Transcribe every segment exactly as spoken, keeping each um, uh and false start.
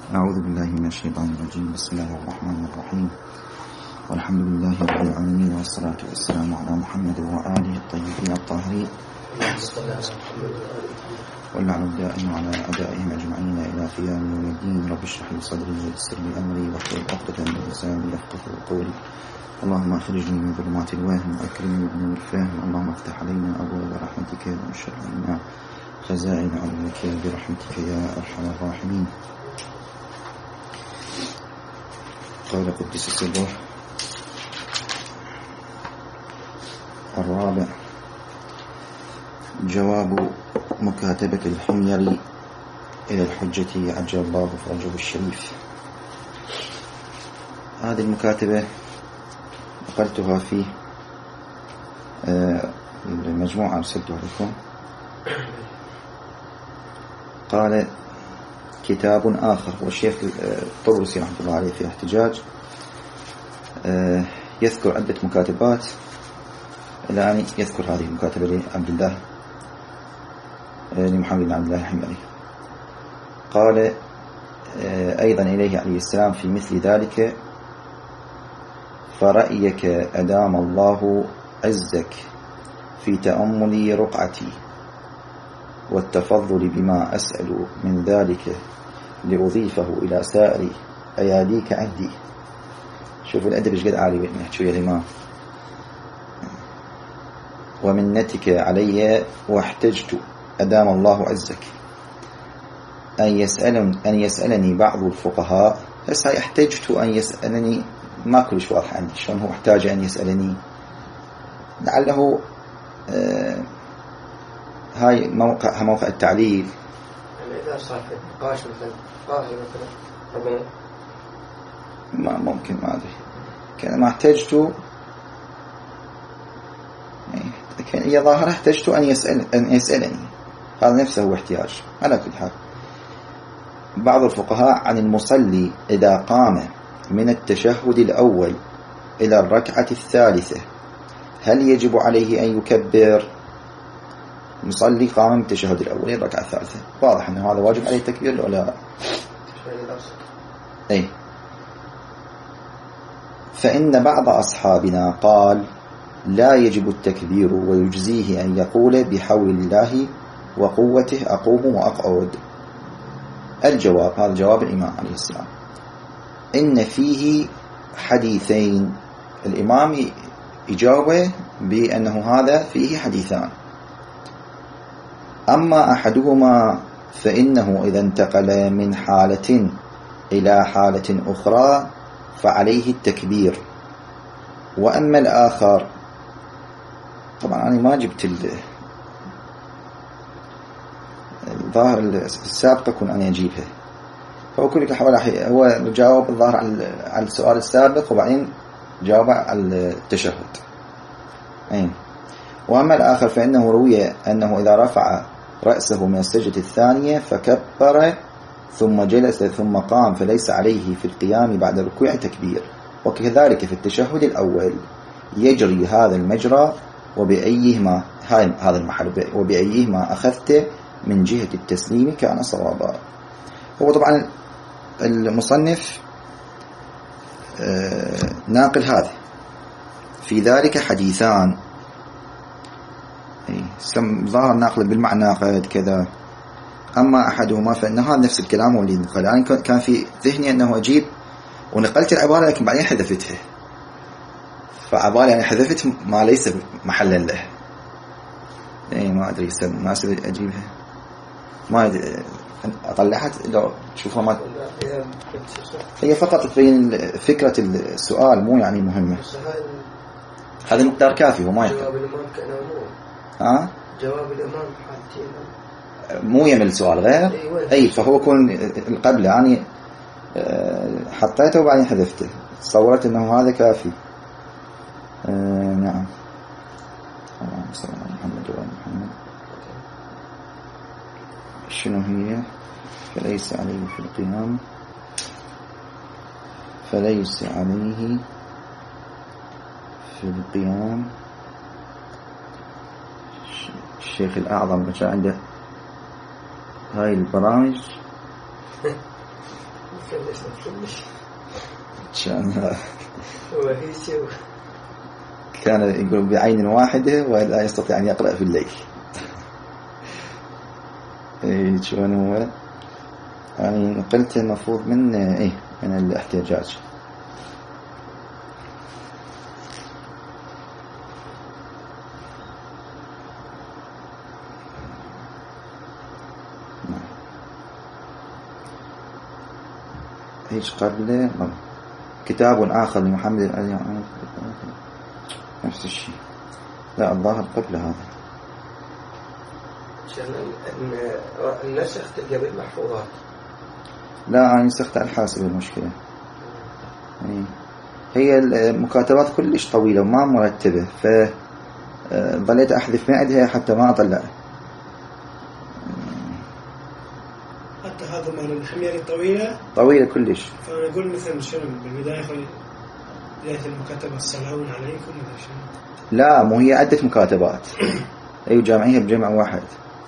أعوذ بالله من الشيطان الرجيم. بسم الله الرحمن الرحيم، والحمد لله رب العالمين، والصلاة والسلام على محمد وآله الطيبين الطاهرين، واللعنة الدائم على أعدائهم أجمعين إلى قيام يوم الدين. رب اشرح لي صدري ويسر لي أمري واحلل عقدة من لساني يفقهوا قولي. اللهم أخرجني من ظلمات الوهم وأكرمني بنور الفهم. اللهم افتح علينا أبواب رحمتك وانشر علينا خزائن علمك برحمتك يا أرحم الراحمين. قال قدس سره الرابع: جواب مكاتبة الحميري إلى الحجة عجل الله فرجه الشريف. هذه المكاتبة نقلتها في المجموعة أرسلتها لكم. قال: كتاب آخر، والشيخ الطبرسي رحمه الله عليه في احتجاج يذكر عدة مكاتبات، الآن يذكر هذه المكاتبة لعبد الله لمحمد بن عبد الله الحميري. قال أيضا إليه عليه السلام في مثل ذلك: فرأيك أدام الله عزك في تأمل رقعتي والتفضل بما أسأل من ذلك لأضيفه إلى سائر أياديك عندي. شوفوا الأدب إيش قد عالي نحكي يا الإمام. ومنتك علي واحتجت أدام الله عزك أن يسألني أن يسألني بعض الفقهاء. هسه احتجت أن يسألني، ما كلش واضح عندي شلون هو احتاج أن يسألني. لعله آه هاي موقع موقع التعليل. يعني إذا صار في نقاش مثلا قاهي مثلا ما ممكن، ما أدري. كان ما احتجت، كان هي ظاهرة احتجت أن يسأل أن يسألني، هذا نفسه هو احتياج. على كل حال، بعض الفقهاء عن المصلي إذا قام من التشهد الأول إلى الركعة الثالثة هل يجب عليه أن يكبر؟ مصلي قام من التشهد الأول إلى الركعة الثالثة، واضح أن هذا واجب عليه التكبير ولا لا؟ أي. فإن بعض أصحابنا قال: لا يجب التكبير ويجزيه أن يقول بحول الله وقوته أقوم وأقعد. الجواب، هذا جواب الإمام عليه السلام، إن فيه حديثين. الإمام يجاوب بأنه هذا فيه حديثان. أما أحدهما فإنه إذا انتقل من حالة إلى حالة أخرى فعليه التكبير. وأما الآخر، طبعا أنا ما جبت الظاهر السابقة كن أن يجيبها، فهو كل حوالي هو جاوب الظاهر على السؤال السابق وبعدين جاوب على التشهد. أين. وأما الآخر فإنه روي أنه إذا رفع رأسه من السجدة الثانية فكبر ثم جلس ثم قام فليس عليه في القيام بعد الركوع تكبير. وكذلك في التشهد الأول يجري هذا المجرى، وبأيهما هذا المحل وبأيهما أخذت من جهة التسليم كان صوابا. هو طبعا المصنف ناقل هذا في ذلك حديثان، ظاهر ناقل بالمعنى قد كذا. أما أحدهما فإن هذا نفس الكلام واللي نقل. يعني كان في ذهني أنه أجيب ونقلت العبارة لكن بعدين حذفتها، فعبارة يعني حذفت ما ليس محلا له. يعني ما أدري ما أسأل أجيبها، ما أدري أطلعها لو شوفها ما هي فقط تبين فكرة السؤال، مو يعني مهمة. هذا مقدار كافي. وما جواب الإمام كأنه ها جواب الإمام حالتين مو يمل السؤال غير. أي فهو يكون قبل يعني حطيته وبعدين حذفته، تصورت أنه هذا كافي. آه نعم. اللهم صل على محمد وعلى محمد. شنو هي؟ فليس عليه في القيام فليس عليه في القيام. الشيخ الأعظم كان عنده هاي البرامج مفلس مفلس كان وهيسي كان يقول بعين واحدة ولا يستطيع أن يقرأ في الليل. إيه شلون هو يعني قلت المفروض من إيه من الاحتجاج. ايش قبل كتاب آخر لمحمد نفس الشيء. لا الظاهر قبل هذا عشان النسخ تلقى بالمحفوظات. لا أنا نسخت على حاسب المشكلة. هي المكاتبات كلش طويلة وما مرتبة فظليت أحذف من عندها حتى ما أطلع. حتى هذا مال الحمير الطويلة طويلة كلش. فأنا أقول مثلا شنو بالبداية بداية المكاتبة السلام عليكم ولا شنو؟ لا مو هي عدة مكاتبات. أي جامعيها بجمع واحد.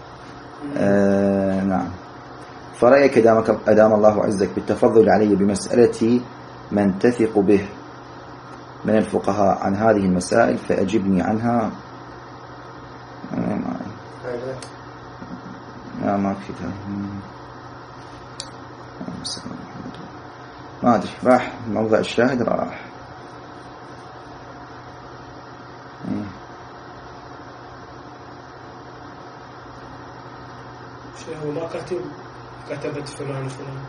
آه نعم. فرأيك أدامك أدام الله عزك بالتفضل علي بمسألة من تثق به من الفقهاء عن هذه المسائل فأجبني عنها. لا ما كتبتها ما أدري راح موضع الشاهد راح. هو ما كتب كتبت فلان وفلان.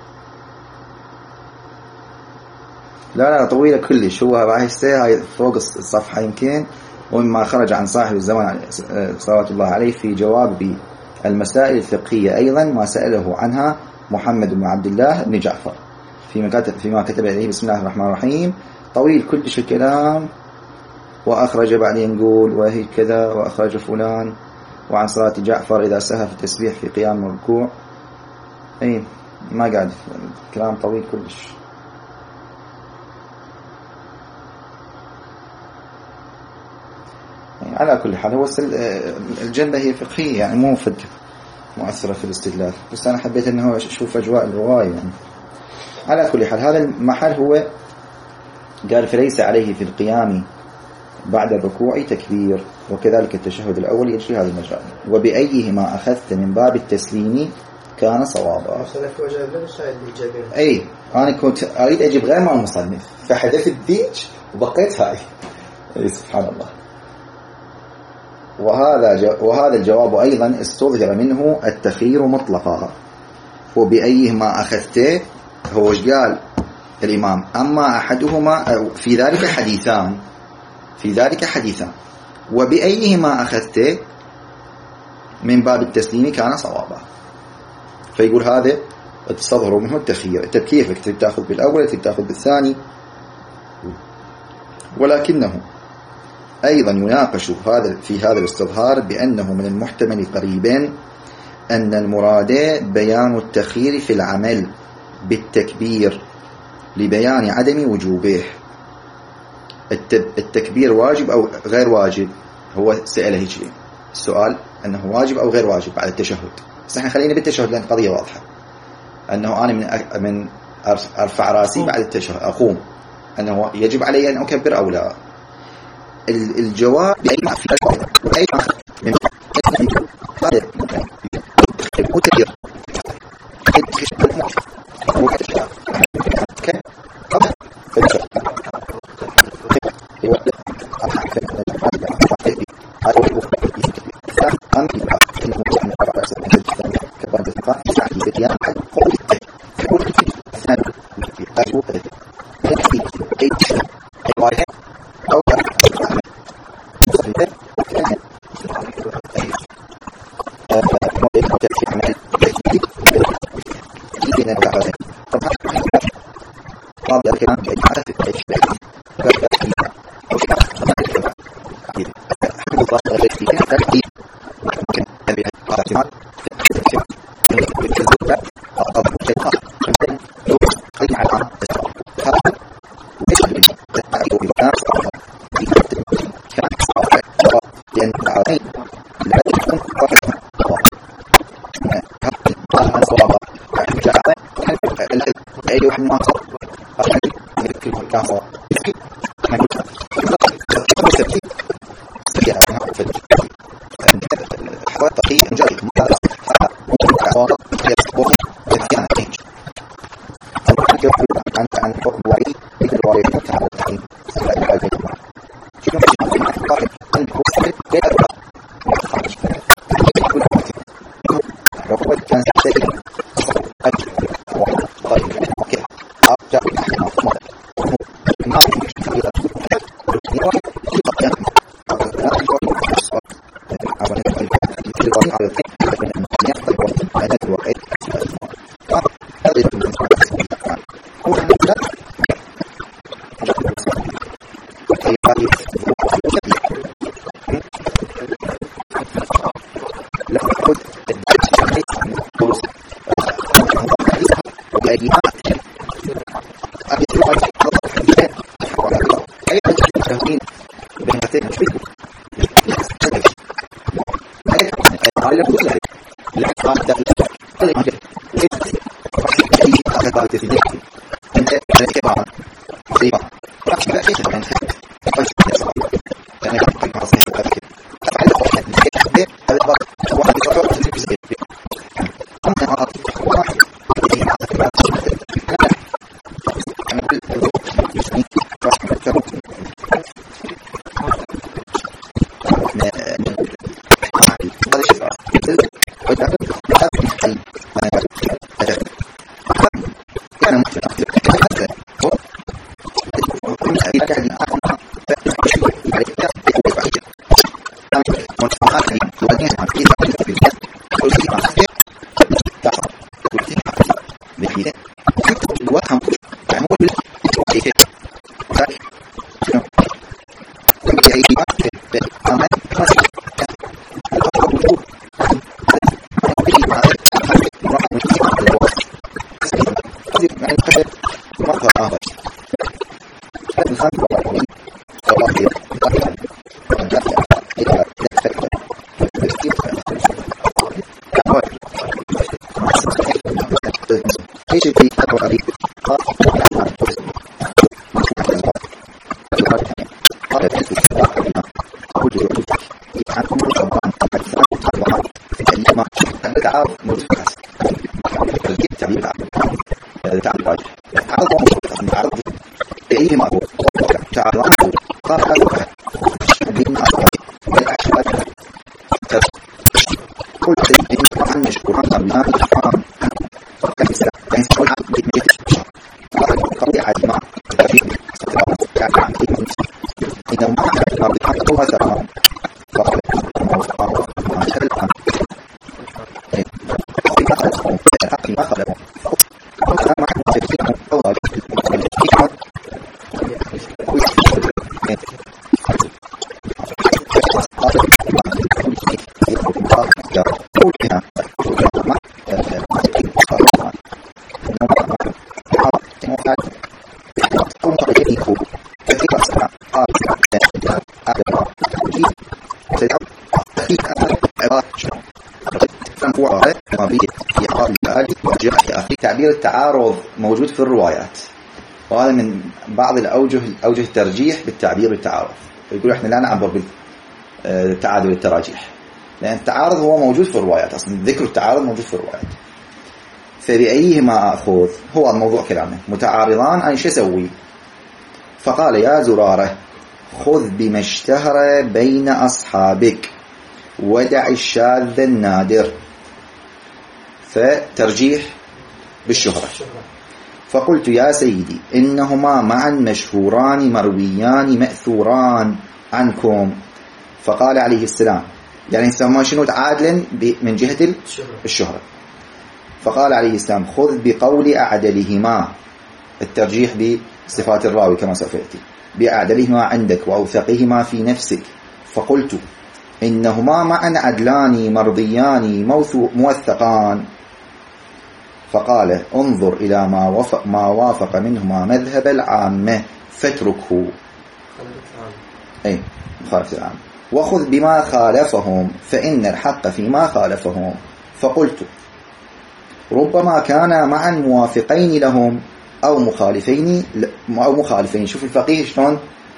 لا لا طويلة كلش. هو راح يستاهل فوق الصفحة يمكن ومما خرج عن صاحب الزمان صلوات الله عليه في جواب بالمسائل الفقهية أيضا ما سأله عنها محمد بن عبد الله بن جعفر فيما كتب فيما كتب عليه بسم الله الرحمن الرحيم. طويل كلش الكلام. وأخرج بعدين يقول وهي كذا وأخرج فلان وعن صلاة جعفر إذا سهى في التسبيح في قيام الركوع. أي ما قاعد كلام طويل كلش. يعني على كل حال هو الجنة هي فقهية يعني مو فد مؤثرة في الاستدلال بس أنا حبيت أنه أشوف أجواء الرواية يعني. على كل حال هذا المحل هو قال فليس عليه في القيام بعد الركوع تكبير وكذلك التشهد الأول يجري هذا المجال وبأيهما أخذت من باب التسليم كان صوابا. أي أنا كنت أريد أجيب غير مع المصنف فحذفت ذيك وبقيت هاي. أي سبحان الله. وهذا وهذا الجواب أيضا استظهر منه التخيير مطلقا. وبأيهما أخذته هو وش قال الإمام أما أحدهما في ذلك حديثان في ذلك حديثان وبأيهما أخذته من باب التسليم كان صوابا. فيقول هذا استظهر منه التخيير. أنت كيفك تأخذ بالأول تأخذ بالثاني. ولكنه أيضا يناقش هذا في هذا الاستظهار بأنه من المحتمل قريبا أن المراد بيان التخيير في العمل بالتكبير لبيان عدم وجوبه. التكبير واجب أو غير واجب. هو سأله هيك السؤال أنه واجب أو غير واجب بعد التشهد. بس احنا خلينا بالتشهد لأن القضية واضحة أنه أنا من من أرفع راسي بعد التشهد أقوم أنه يجب علي أن أكبر أو لا. الجواب بأي ما في أي ما من هذا متكبر أي واحد ما صار كل كان صار حوالي تقييم جاري مدرس عبارة يسبق يسيان تيج عن عن حكم وعي مثل وعي تعالى التحكيم شنو قال أن هو غير رفض كان سيء طيب اوكي ارجع ما تعبير التعارض موجود في الروايات، وهذا من بعض الأوجه أوجه الترجيح بالتعبير بالتعارض. يقول إحنا لا نعبر بالتعادل التراجيح، لأن التعارض هو موجود في الروايات، أصلا ذكر التعارض موجود في الروايات. فبأيهما أخذ؟ هو الموضوع كلامه متعارضان، أنا شو أسوي؟ فقال يا زرارة خذ بما اشتهر بين أصحابك ودع الشاذ النادر. فترجيح بالشهرة. فقلت يا سيدي إنهما معا مشهوران مرويان مأثوران عنكم. فقال عليه السلام يعني سما شنو عادلا من جهة الشهرة. فقال عليه السلام خذ بقول أعدلهما، الترجيح بصفات الراوي كما سوف يأتي، بأعدلهما عندك وأوثقهما في نفسك. فقلت إنهما معا عدلان مرضيان موثقان. فقال انظر إلى ما وافق, ما وافق منهما مذهب العامة فاتركه، أي مخالفة العامة، وخذ بما خالفهم فإن الحق فيما خالفهم. فقلت ربما كانا معا موافقين لهم أو مخالفين أو مخالفين. شوف الفقيه شلون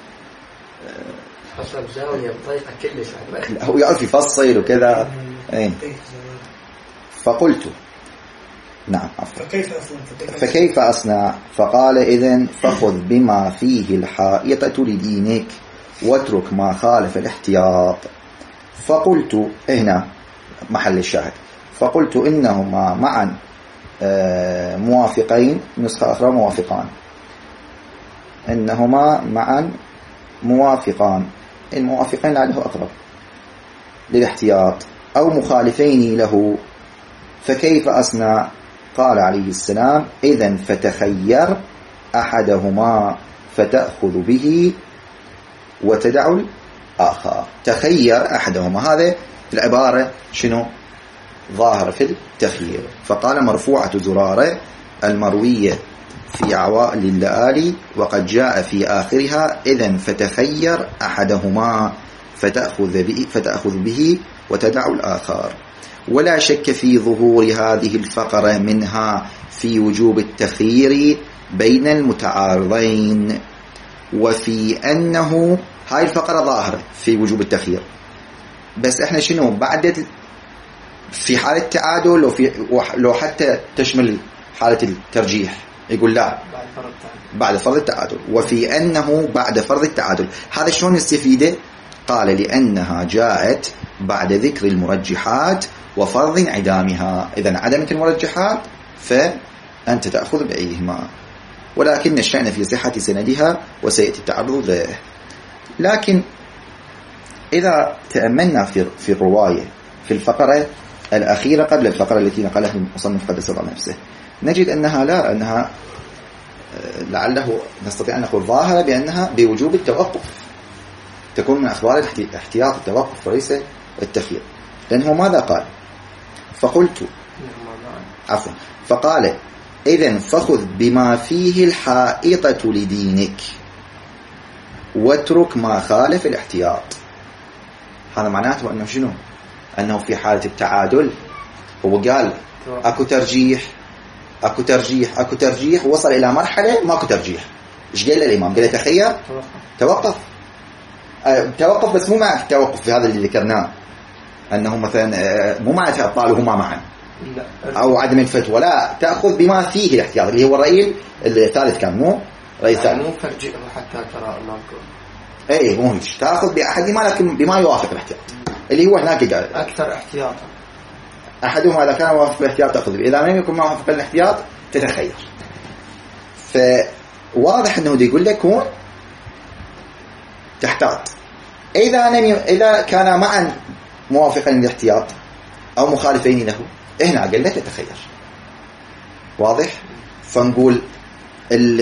حسب زاوية بطريقة كلش هو يعرف يفصل وكذا. ايه. فقلت نعم فكيف فكيف أصنع؟ فقال إذن فخذ بما فيه الحائطة لدينك واترك ما خالف الاحتياط. فقلت هنا محل الشاهد. فقلت إنهما معا موافقين، نسخة أخرى موافقان، إنهما معا موافقان، الموافقين لعله أقرب للاحتياط، أو مخالفين له فكيف أصنع؟ قال عليه السلام إذن فتخير أحدهما فتأخذ به وتدع الآخر. تخير أحدهما، هذا العبارة شنو ظاهر في التخيير. فقال مرفوعة زرارة المروية في عوائل اللآلي وقد جاء في آخرها إذن فتخير أحدهما فتأخذ به, فتأخذ به وتدع الآخر. ولا شك في ظهور هذه الفقرة منها في وجوب التخيير بين المتعارضين، وفي أنه هاي الفقرة ظاهرة في وجوب التخيير، بس احنا شنو بعد في حالة التعادل لو, في لو حتى تشمل حالة الترجيح يقول لا بعد فرض التعادل. وفي أنه بعد فرض التعادل، هذا شلون يستفيده؟ قال لأنها جاءت بعد ذكر المرجحات وفرض انعدامها. إذن عدمت المرجحات فأنت تأخذ بأيهما، ولكن الشأن في صحة سندها وسيأتي التعرض له. لكن إذا تأملنا في في الرواية في الفقرة الأخيرة قبل الفقرة التي نقلها المصنف قدس الله نفسه، نجد أنها لا أنها لعله نستطيع أن نقول ظاهرة بأنها بوجوب التوقف، تكون من أخبار احتياط التوقف وليس التخيير. لأنه ماذا قال؟ فقلت عفوا فقال إذن فخذ بما فيه الحائطة لدينك واترك ما خالف الاحتياط. هذا معناته أنه شنو؟ أنه في حالة التعادل هو قال أكو ترجيح أكو ترجيح أكو ترجيح وصل إلى مرحلة ماكو ترجيح. إيش قال الإمام؟ قال تخير توقف أه توقف، بس مو مع التوقف في هذا اللي ذكرناه أنه مثلا مو مع تعطالهما معا أو عدم الفتوى، لا تأخذ بما فيه الاحتياط اللي هو الرأي الثالث كان مو رأي ثالث، مو ترجيح حتى ترى ماكو اي مو هيك، تأخذ بأحدهما لكن بما يوافق الاحتياط اللي هو هناك قال أكثر احتياطا. أحدهما إذا كان موافق الاحتياط تأخذ به، إذا لم يكن موافق الاحتياط تتخير. فواضح أنه دي يقول لك هون تحتاط. إذا لم ي... إذا كان معا موافقين للاحتياط أو مخالفين له هنا قال لك تتخير. واضح؟ فنقول ال...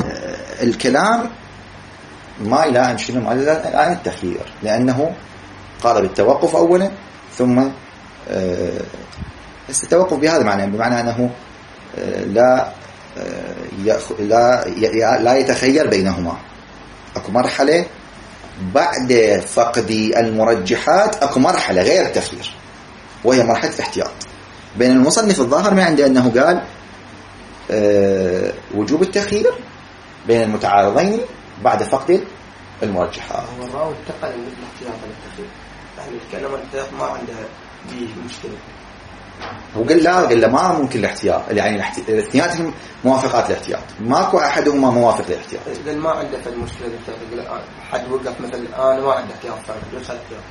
الكلام ما إلى أن شنو ما إلى أن التخيير، لأنه قال بالتوقف أولا ثم آه التوقف بهذا معنى بمعنى أنه آه لا آه يأخ... لا ي... لا يتخير بينهما. أكو مرحلة بعد فقد المرجحات، أكو مرحلة غير التخيير وهي مرحلة الاحتياط. بين المصنف الظاهر ما عنده أنه قال آه وجوب التخيير بين المتعارضين بعد فقد المرجحات. هو الراوي انتقل من الاحتياط للتخيير، يعني الكلام الاحتياط ما عنده فيه مشكلة. هو قال لا قال لا ما ممكن الاحتياط، يعني الاثنين موافقات الاحتياط، ماكو أحدهما موافق للاحتياط. إذا ما عنده في المشكلة الاحتياط، حد وقف مثلا أنا ما عندي احتياط فليس احتياط.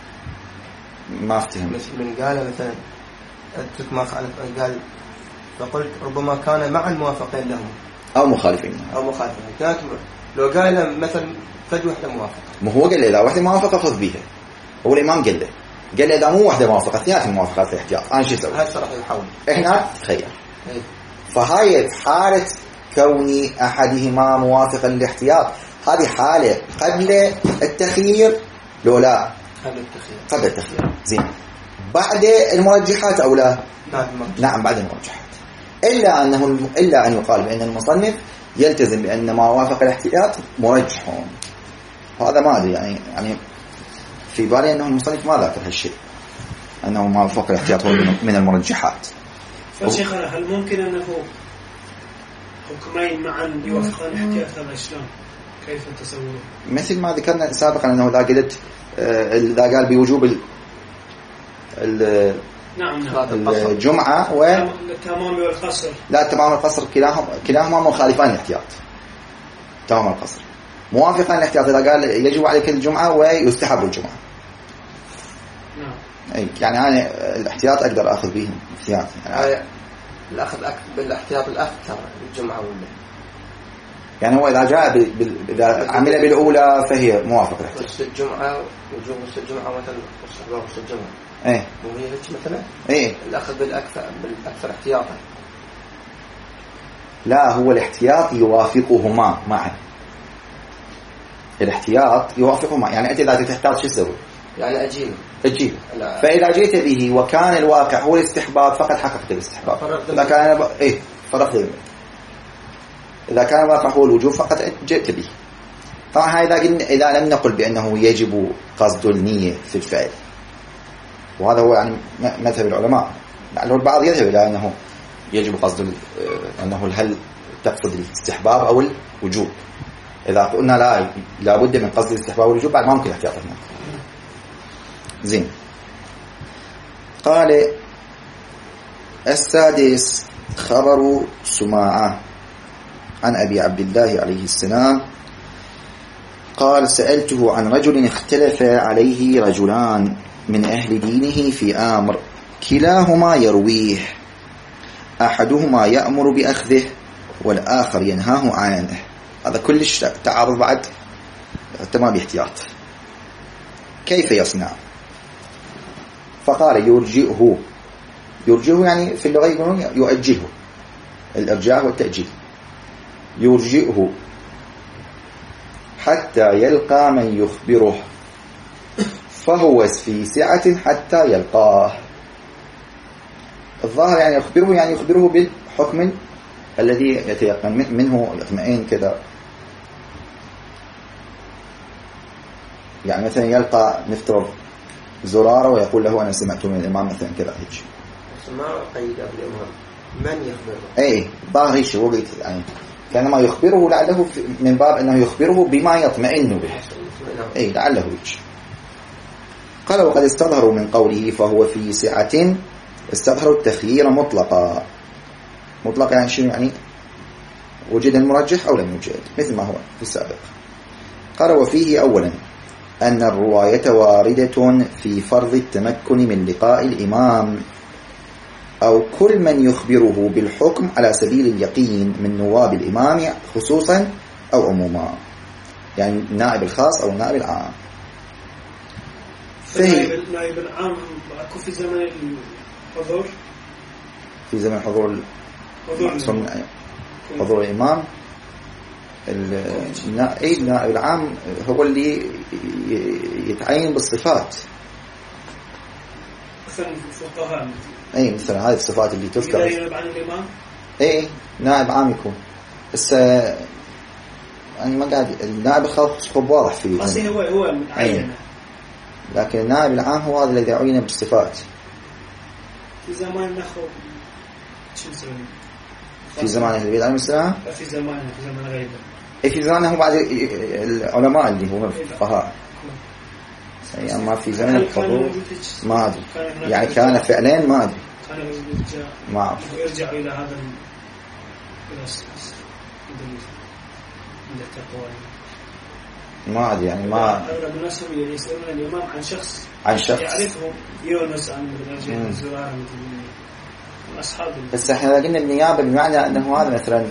ما افتهم. من قال مثلا أترك ما خالف، قال فقلت ربما كان مع الموافقين لهم أو مخالفين أو مخالفين. كانت لو قال مثلا فجوة واحدة موافقة، ما هو قال إذا واحدة موافقة خذ بيها. هو الإمام قال له قال إذا مو واحدة موافقة اثنين موافقات الاحتياط أنا شو أسوي؟ هسه راح يحاول إحنا تخير. فهاي حالة كوني أحدهما موافقا للاحتياط، هذه حالة قبل التخيير لو لا قبل التخيير قبل التخيير زين. بعد المرجحات أو لا؟ بعد نعم بعد المرجحات. إلا أنه إلا أن يقال بأن المصنف يلتزم بأن ما وافق الاحتياط مرجحون. هذا ما أدري يعني يعني في بالي أنه المصنف ما ذكر هالشيء أنه ما وافق الاحتياط هو من المرجحات. فشيخنا هل ممكن أنه حكمين معا يوافقان احتياط هذا شلون؟ كيف تصوره؟ مثل ما ذكرنا سابقا أنه إذا قلت إذا قال بوجوب ال ال نعم نعم الجمعة و التمام والقصر. لا التمام والقصر كلاهما كلاهما مخالفان الاحتياط. تمام القصر موافقان الاحتياط إذا قال يجب عليك الجمعة ويستحب الجمعة. نعم. أي يعني أنا الاحتياط أقدر أخذ به احتياط. يعني الأخذ بالاحتياط الأكثر الجمعة ولا. يعني هو إذا جاء بال... إذا عمل بالأولى فهي موافق الاحتياط. وسط الجمعة وجوب وسط الجمعة مثلا واستحباب وسط الجمعة. إيه. وهي هيك مثلا. إيه. الأخذ بالأكثر بالأكثر احتياطا. لا هو الاحتياط يوافقهما معا. الاحتياط يوافقهما يعني أنت إذا تحتاط شو تسوي؟ يعني أجيب. أجيب. فإذا جئت به وكان الواقع هو الاستحباب فقد حققت الاستحباب. إذا كان ب... إيه فرق إذا كان الواقع هو الوجوب فقد جئت به. طبعا إذا قلنا إذا لم نقل بأنه يجب قصد النية في الفعل وهذا هو يعني مذهب العلماء لأنه البعض يذهب إلى أنه يجب قصد أنه هل تقصد الاستحباب أو الوجوب. إذا قلنا لا لا بد من قصد الاستحباب والوجوب بعد ما ممكن احتياط هناك. زين. قال السادس خبر سماعة عن أبي عبد الله عليه السلام قال سألته عن رجل اختلف عليه رجلان من أهل دينه في أمر كلاهما يرويه أحدهما يأمر بأخذه والآخر ينهاه عنه. هذا كلش تعارض بعد تمام الاحتياط. كيف يصنع؟ فقال يرجئه. يرجئه يعني في اللغة يقولون يؤجله الإرجاء والتأجيل. يرجئه حتى يلقى من يخبره فهو في سعة حتى يلقاه. الظاهر يعني يخبره يعني يخبره بالحكم الذي يتيقن منه يطمئن كذا. يعني مثلا يلقى نفترض زرارة ويقول له أنا سمعت من الإمام مثلا كذا هيك. ما قيد بالإمام من يخبره؟ أي ظاهر هيك وقت يعني كانما يخبره لعله من باب أنه يخبره بما يطمئن به. أي لعله هيك. قال وقد استظهروا من قوله فهو في سعة استظهروا التخيير مطلقا. مطلقا يعني شنو يعني وجد المرجح أو لم يوجد مثل ما هو في السابق. قال وفيه أولا أن الرواية واردة في فرض التمكن من لقاء الإمام أو كل من يخبره بالحكم على سبيل اليقين من نواب الإمام خصوصا أو عموما يعني النائب الخاص أو النائب العام. النائب العام أكو في زمن الحضور في زمن حضور حضور, حضور الإمام النائب العام هو اللي يتعين بالصفات مثلا الفقهاء. اي مثلا هذه الصفات اللي تذكر. نائب عن الإمام. اي نائب عام يكون بس انا ما قاعد النائب الخاص خب واضح فيه. بس هو هو معين. لكن النائب العام هو هذا الذي يعين بالصفات. في زمان نخو شو نسوي؟ في زمان النبي عليه السلام. في زمان في زمان غيبه. اي في زمانه هو بعد العلماء اللي هم الفقهاء. يعني أما في زمن الحضور ما أدري يعني كان فعلين ما أدري ما أعرف. يرجع إلى هذا ما أدري يعني ما أغلب الناس هم يسألون الإمام عن شخص عن شخص يعرفهم يونس عن الرجال الزرار من أصحاب. بس إحنا قلنا النيابة بمعنى أنه هذا مثلا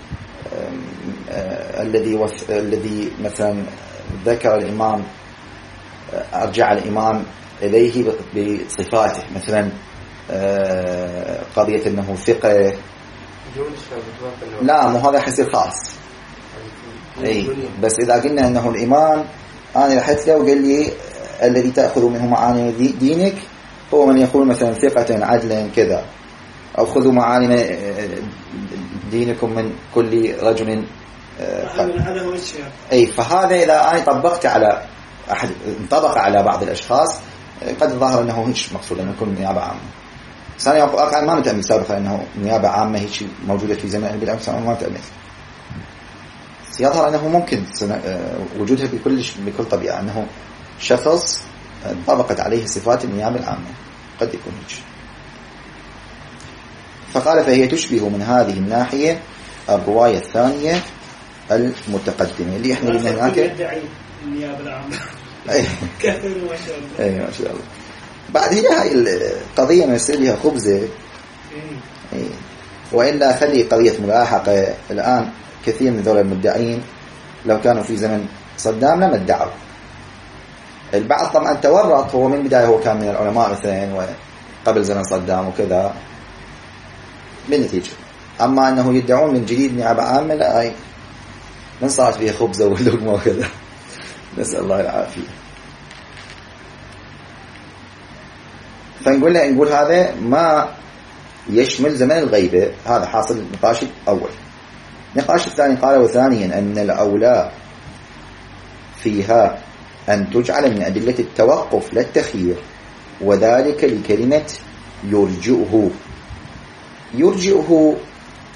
الذي الذي مثلا ذكر الإمام أرجع الإمام إليه بصفاته مثلا قضية أنه ثقة. لا مو هذا حسي خاص. أي بس إذا قلنا أنه الإمام أنا رحت له وقال لي الذي تأخذ منه معاني دينك هو من يقول مثلا ثقة عدلا كذا أو خذوا معاني دينكم من كل رجل. أي فهذا إذا أنا طبقت على أحد انطبق على بعض الأشخاص قد ظهر أنه هيش مقصود أن يكون نيابة عامة. ثانيا واقعا ما متأمل سابقا أنه نيابة عامة هي شيء موجودة في زمن البدع والسنة ما متأمل. يظهر أنه ممكن وجودها بكل بكل طبيعة، أنه شخص طبقت عليه صفات النيابة العامة، قد يكون هيك. فقال فهي تشبه من هذه الناحية الرواية الثانية المتقدمة اللي احنا قلنا هناك يدعي النيابة العامة. كثر ما شاء الله. اي ما شاء الله. بعد هي هاي القضية ما يصير لها خبزة. اي وإلا خلي قضية ملاحقة. الآن كثير من ذول المدعين لو كانوا في زمن صدام لما ادعوا. البعض طبعا تورط، هو من بداية هو كان من العلماء مثلا وقبل زمن صدام وكذا بالنتيجة. أما أنه يدعون من جديد نيابة عامة لا، هاي من صارت فيها خبزة ولقمة وكذا. نسأل الله العافية. فنقول له نقول هذا ما يشمل زمن الغيبة. هذا حاصل النقاش الأول. النقاش الثاني قال وثانيا أن الأولى فيها أن تجعل من أدلة التوقف لا التخيير، وذلك لكلمة يرجئه. يرجئه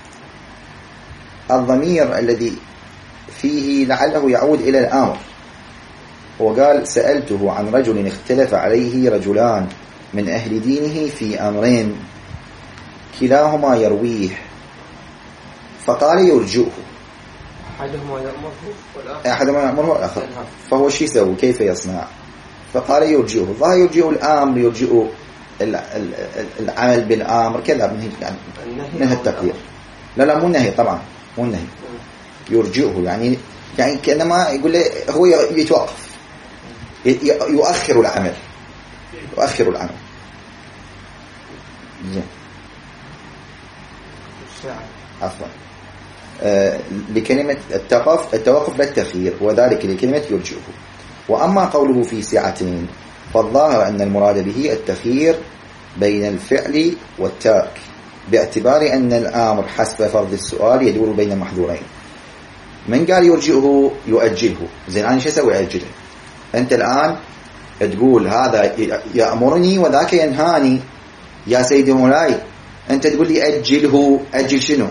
الضمير الذي فيه لعله يعود إلى الأمر. وقال سألته عن رجل اختلف عليه رجلان من أهل دينه في أمرين كلاهما يرويه، فقال يرجئه. أحدهما يأمره والآخر أحدهما يأمره والآخر، فهو شو يسوي كيف يصنع؟ فقال يرجئه. ظاهر يرجئه الأمر، يرجئه العمل بالأمر كذا من يعني من هالتقدير. لا لا مو النهي طبعا، مو النهي. يرجئه يعني يعني كأنما يقول له هو يتوقف، يؤخر العمل، يؤخر العمل. زين عفوا. آه لكلمة التوقف التوقف لا التخيير، وذلك لكلمة يرجئه. وأما قوله في سعتين فالظاهر أن المراد به التخيير بين الفعل والترك، باعتبار أن الآمر حسب فرض السؤال يدور بين محظورين. من قال يرجئه يؤجله. زين أنا شو أسوي أجله؟ أنت الآن تقول هذا يأمرني وذاك ينهاني يا سيدي مولاي، أنت تقول لي أجله. أجل شنو؟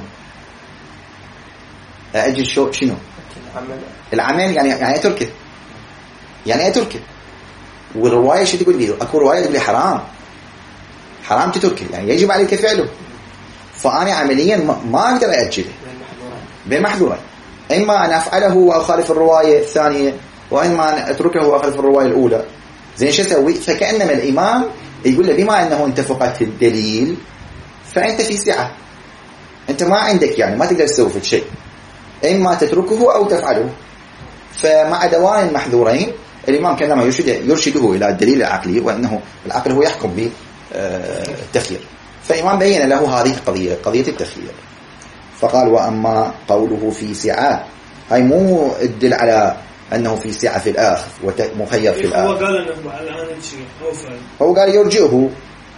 أجل شو شنو؟ العمل يعني يعني أتركه، يعني أتركه. والرواية شو تقول لي؟ أكو رواية تقول لي حرام، حرام تتركه يعني يجب عليك فعله. فأنا عمليا ما أقدر أجله بين محظورين، إما أن أفعله وأخالف الرواية الثانية، وإما أن أتركه وأخالف الرواية الأولى. زين شو أسوي؟ فكأنما الإمام يقول له بما أنه أنت فقدت الدليل فأنت في سعة، أنت ما عندك يعني ما تقدر تسوي في شيء، إما تتركه أو تفعله. فمع دوام المحظورين الإمام كانما يرشد يرشده إلى الدليل العقلي، وأنه العقل هو يحكم بالتخيير. فالإمام بين له هذه القضية، قضية التخيير. فقال وأما قوله في سعة، هاي مو الدل على أنه في سعة في الآخر ومخير في الآخر. هو قال أنه الآن شيء هو قال يرجئه،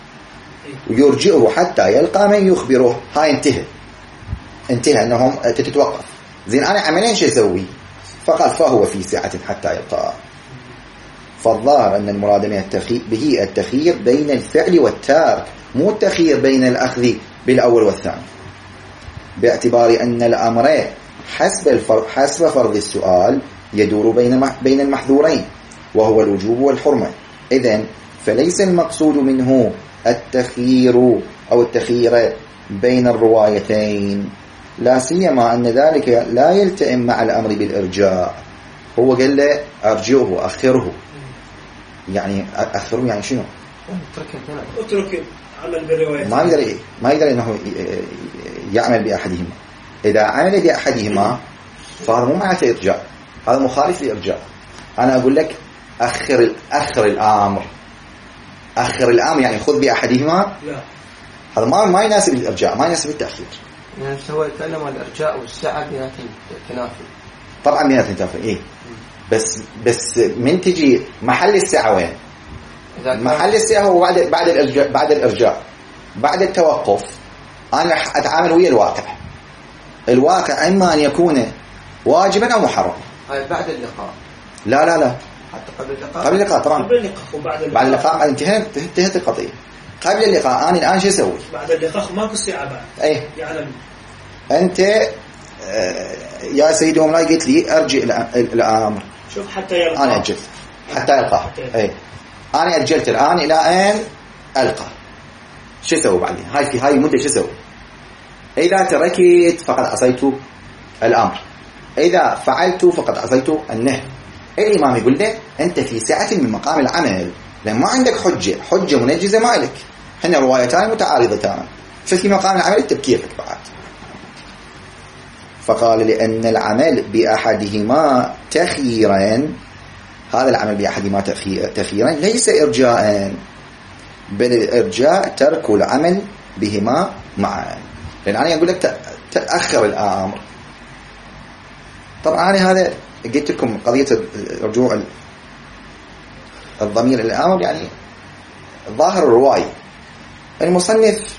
يرجئه حتى يلقى من يخبره. هاي انتهى انتهى أنهم تتوقف. زين أنا عملين شيء يسوي؟ فقال فهو في سعة حتى يلقى. فالظاهر أن المراد من التخيير به التخيير بين الفعل والترك، مو التخيير بين الأخذ بالأول والثاني، باعتبار أن الأمر حسب الفرض حسب فرض السؤال يدور بين بين المحظورين، وهو الوجوب والحرمة. إذن فليس المقصود منه التخيير أو التخيير بين الروايتين، لا سيما أن ذلك لا يلتئم مع الأمر بالإرجاء. هو قال له أرجعه أخره، يعني أخره يعني شنو؟ اترك عمل بالرواية، ما يقدر إيه؟ ما يقدر إنه يعمل بأحدهما. إذا عمل بأحدهما فهذا مو معناته إرجاء، هذا مخالف لإرجاء. أنا أقول لك أخر أخر الأمر، أخر الأمر يعني خذ بأحدهما، لا هذا ما ما يناسب الإرجاء، ما يناسب التأخير. يعني هو يتكلم عن الإرجاء والسعة بيناتهم تنافي. طبعا بيناتهم تنافي إيه، بس بس من تجي محل السعة وين؟ محل السعة هو بعد بعد الإرجاء، بعد الإرجاء بعد التوقف. أنا أتعامل ويا الواقع، الواقع إما أن يكون واجبا أو محرما. هاي بعد اللقاء؟ لا لا لا حتى قبل اللقاء. قبل اللقاء طبعا، قبل اللقاء وبعد اللقاء. بعد اللقاء انتهت انتهت القضية. قبل اللقاء أنا الآن شو أسوي؟ بعد اللقاء ماكو استيعاب بعد. أي يعلم. أنت يا سيدي ومولاي قلت لي أرجع الأمر. شوف حتى يلقى. أنا أجلت حتى يلقاه. أي أنا أجلت الآن إلى أن ألقى. شو أسوي بعدين؟ هاي في هاي المدة شو أسوي؟ إذا تركت فقد عصيت الأمر، إذا فعلت فقد عصيت النهي. الإمام يقول له أنت في سعة من مقام العمل، لأن ما عندك حجة حجة منجزة ما لك، هنا روايتان متعارضتان، ففي مقام العمل التبكير لك بعد. فقال لأن العمل بأحدهما تخييرا، هذا العمل بأحدهما تخييرا ليس إرجاء، بل الإرجاء ترك العمل بهما معا. لأن أنا أقول لك تأخر الأمر. طبعا أنا هذا قلت لكم قضية رجوع الضمير الأمر، يعني ظاهر الرواية المصنف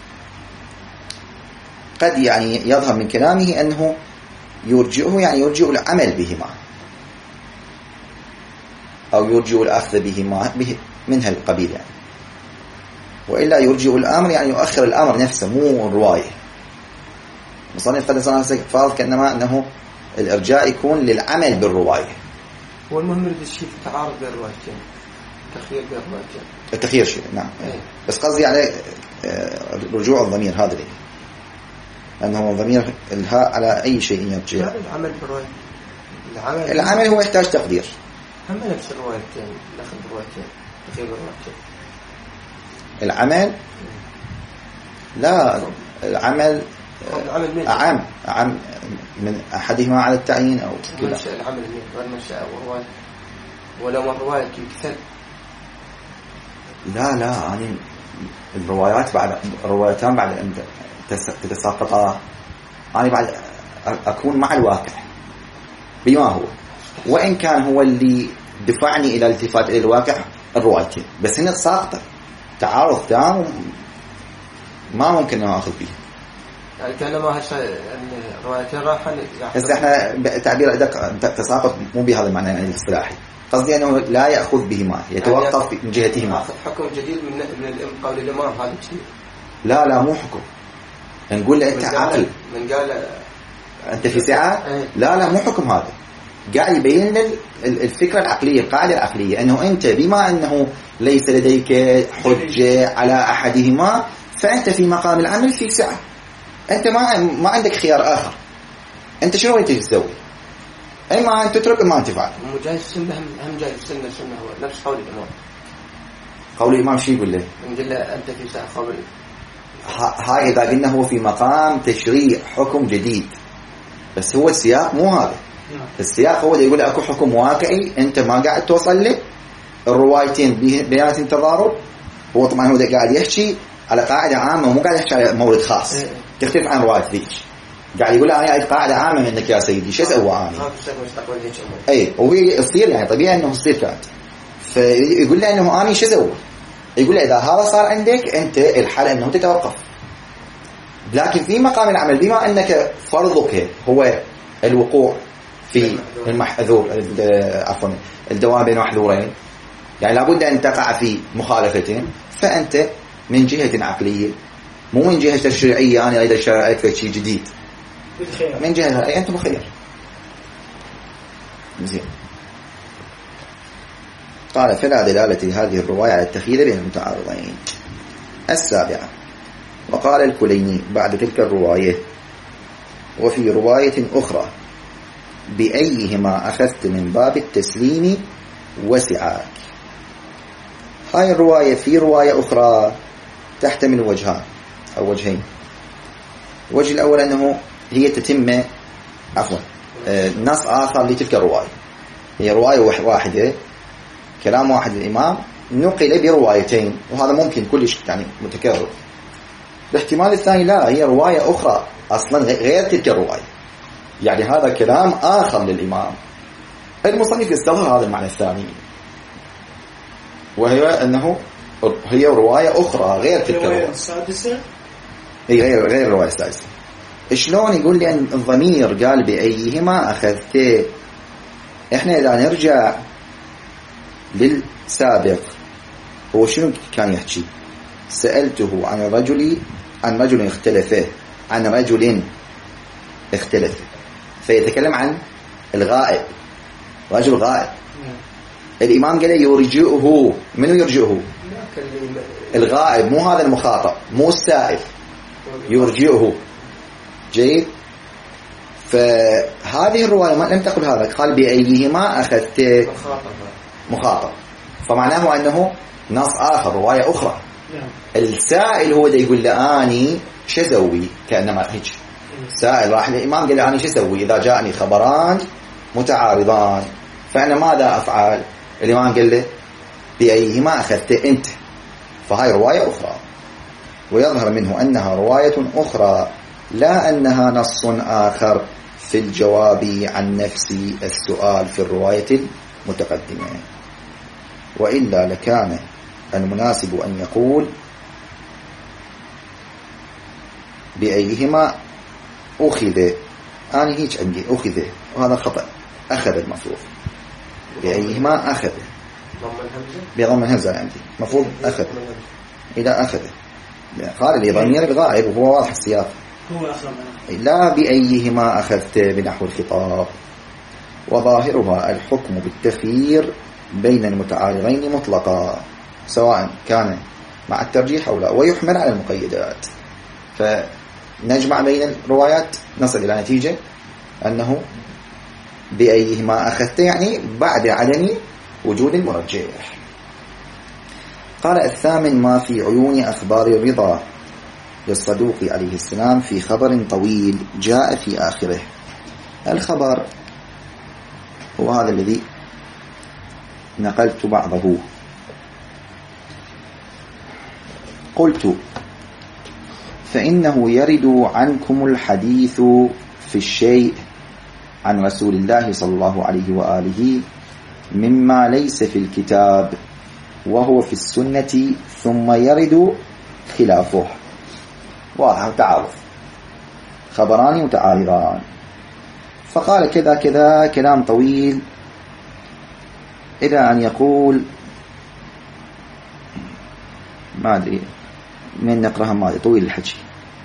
قد يعني يظهر من كلامه أنه يرجئه، يعني يرجئ العمل بهما أو يرجئ الأخذ بهما به من هالقبيل يعني، وإلا يرجئ الأمر يعني يؤخر الأمر نفسه مو الرواية. مصنف قد صنع فاض كأنما أنه الإرجاء يكون للعمل بالرواية. والمهم هذا الشيء في تعارض بين الروايتين، تخيير بين الروايتين، التخيير شيء نعم. أيه. بس قصدي على رجوع الضمير هذا ليه، لأنه الضمير الهاء على أي شيء يرجع. العمل بالرواية، العمل, العمل هو يحتاج تقدير. هم نفس الروايتين، ناخذ الروايتين، تخيير الروايتين. العمل لا، العمل أعم أعم من أحدهما على التعيين أو كذا. منشأ العمل والمنشأ والرواية، ولو الرواية كثر. لا لا يعني الروايات بعد الروايتان بعد أن تتساقطا أنا بعد أكون مع الواقع بما هو، وإن كان هو اللي دفعني إلى الالتفات إلى الواقع الروايتين، بس هنا تساقطة تعارض تام ما ممكن أن أخذ فيه. يعني كان ما هالشيء الروايتين راحة. بس إحنا تعبير أدق تساقط مو بهذا المعنى يعني الاصطلاحي، قصدي أنه لا يأخذ بهما، يتوقف من جهتهما. أخذ حكم جديد من من قول الإمام هذا الشيء. لا لا مو حكم، نقول له أنت عقل من قال أنت في سعة. ايه. لا لا مو حكم، هذا قاعد يبين لنا الفكرة العقلية، القاعدة العقلية، أنه أنت بما أنه ليس لديك حجة على أحدهما فأنت في مقام العمل في سعة، أنت ما ما عندك خيار آخر. أنت شنو أنت تسوي؟ إما أن تترك إما أن تفعل. مجاهد السنة هم هم جاهد السنة السنة هو نفس قول الإمام. قول الإمام شو يقول له؟ نقول له أنت في سعة قبل. هاي إذا قلنا هو في مقام تشريع حكم جديد، بس هو السياق مو هذا. السياق هو يقول أكو حكم واقعي أنت ما قاعد توصل له، الروايتين بينات تضارب. هو طبعا هو قاعد يحكي على قاعدة عامة ومو قاعد يحكي على مورد خاص تختلف عن رواية ذيك. قاعد يقول أنا أعرف قاعدة عامة منك يا سيدي، شو أسوي أنا؟ أي وهي يصير يعني طبيعي إنه يصير كذا. فيقول له إنه أنا شو أسوي؟ يقول له إذا هذا صار عندك أنت الحل إنه تتوقف، لكن في مقام العمل بما أنك فرضك هو الوقوع في المحذور عفوا الدوام بين محذورين، يعني لابد أن تقع في مخالفتين، فأنت من جهة عقلية مو من جهة تشريعية أنا أيضا شرعت في شيء جديد، من جهة رأي أنت مخير. زين. قال فلا دلالة هذه الرواية على التخيير بين المتعارضين. السابعة وقال الكليني بعد تلك الرواية وفي رواية أخرى بأيهما أخذت من باب التسليم وسعاك. هاي الرواية في رواية أخرى تحتمل وجهان أو وجهين. الوجه الأول أنه هي تتم عفوا نص آخر لتلك الرواية، هي رواية واحدة كلام واحد الإمام نقل بروايتين، وهذا ممكن كلش يعني متكرر. الاحتمال الثاني لا، هي رواية أخرى أصلا غير تلك الرواية، يعني هذا كلام آخر للإمام. المصنف يستظهر هذا المعنى الثاني، وهي أنه هي رواية أخرى غير تلك الرواية السادسة. هي غير غير الرواية السادسة. شلون يقول لي أن الضمير قال بأيهما أخذته؟ إحنا إذا نرجع للسابق هو شنو كان يحكي؟ سألته عن رجل عن رجل اختلف عن رجل اختلف، فيتكلم عن الغائب، رجل غائب. الإمام قال يرجئه. منو يرجئه؟ الغائب، مو هذا المخاطب، مو السائل، يرجئه. جيد. فهذه الرواية ما لم تقل هذا، قال بأيهما أخذت مخاطب، فمعناه أنه نص آخر، رواية أخرى. السائل هو ده يقول لأني شسوي، كأنما هيك سائل راح الإمام قال لأني شسوي إذا جاءني خبران متعارضان فأنا ماذا أفعل؟ الإمام قال له بأيهما أخذت أنت، فهاي رواية أخرى، ويظهر منه أنها رواية أخرى لا أنها نص آخر في الجواب عن نفس السؤال في الرواية المتقدمة، وإلا لكان المناسب أن يقول بأيهما أخذ. أنا هيك عندي أخذ، وهذا خطأ، أخذ المفروض. بأيهما أخذ بضم الهمزة عندي، مفروض أخذ إلى أخذ. قال لي ضمير الغائب وهو واضح السياق، لا بأيهما أخذت بنحو الخطاب. وظاهرها الحكم بالتخيير بين المتعارضين مطلقا سواء كان مع الترجيح أو لا، ويحمل على المقيدات. فنجمع بين الروايات نصل إلى نتيجة أنه بأيهما أخذت يعني بعد عدم وجود المرجح. قال الثامن ما في عيون أخبار الرضا للصدوق عليه السلام في خبر طويل جاء في آخره. الخبر هو هذا الذي نقلت بعضه. قلت فإنه يرد عنكم الحديث في الشيء عن رسول الله صلى الله عليه وآله مما ليس في الكتاب وهو في السنة، ثم يرد خلافه. واضح تعارض، خبران متعارضان. فقال كذا كذا كلام طويل إلى أن يقول ما أدري من نقرأها، ما أدري طويل الحكي.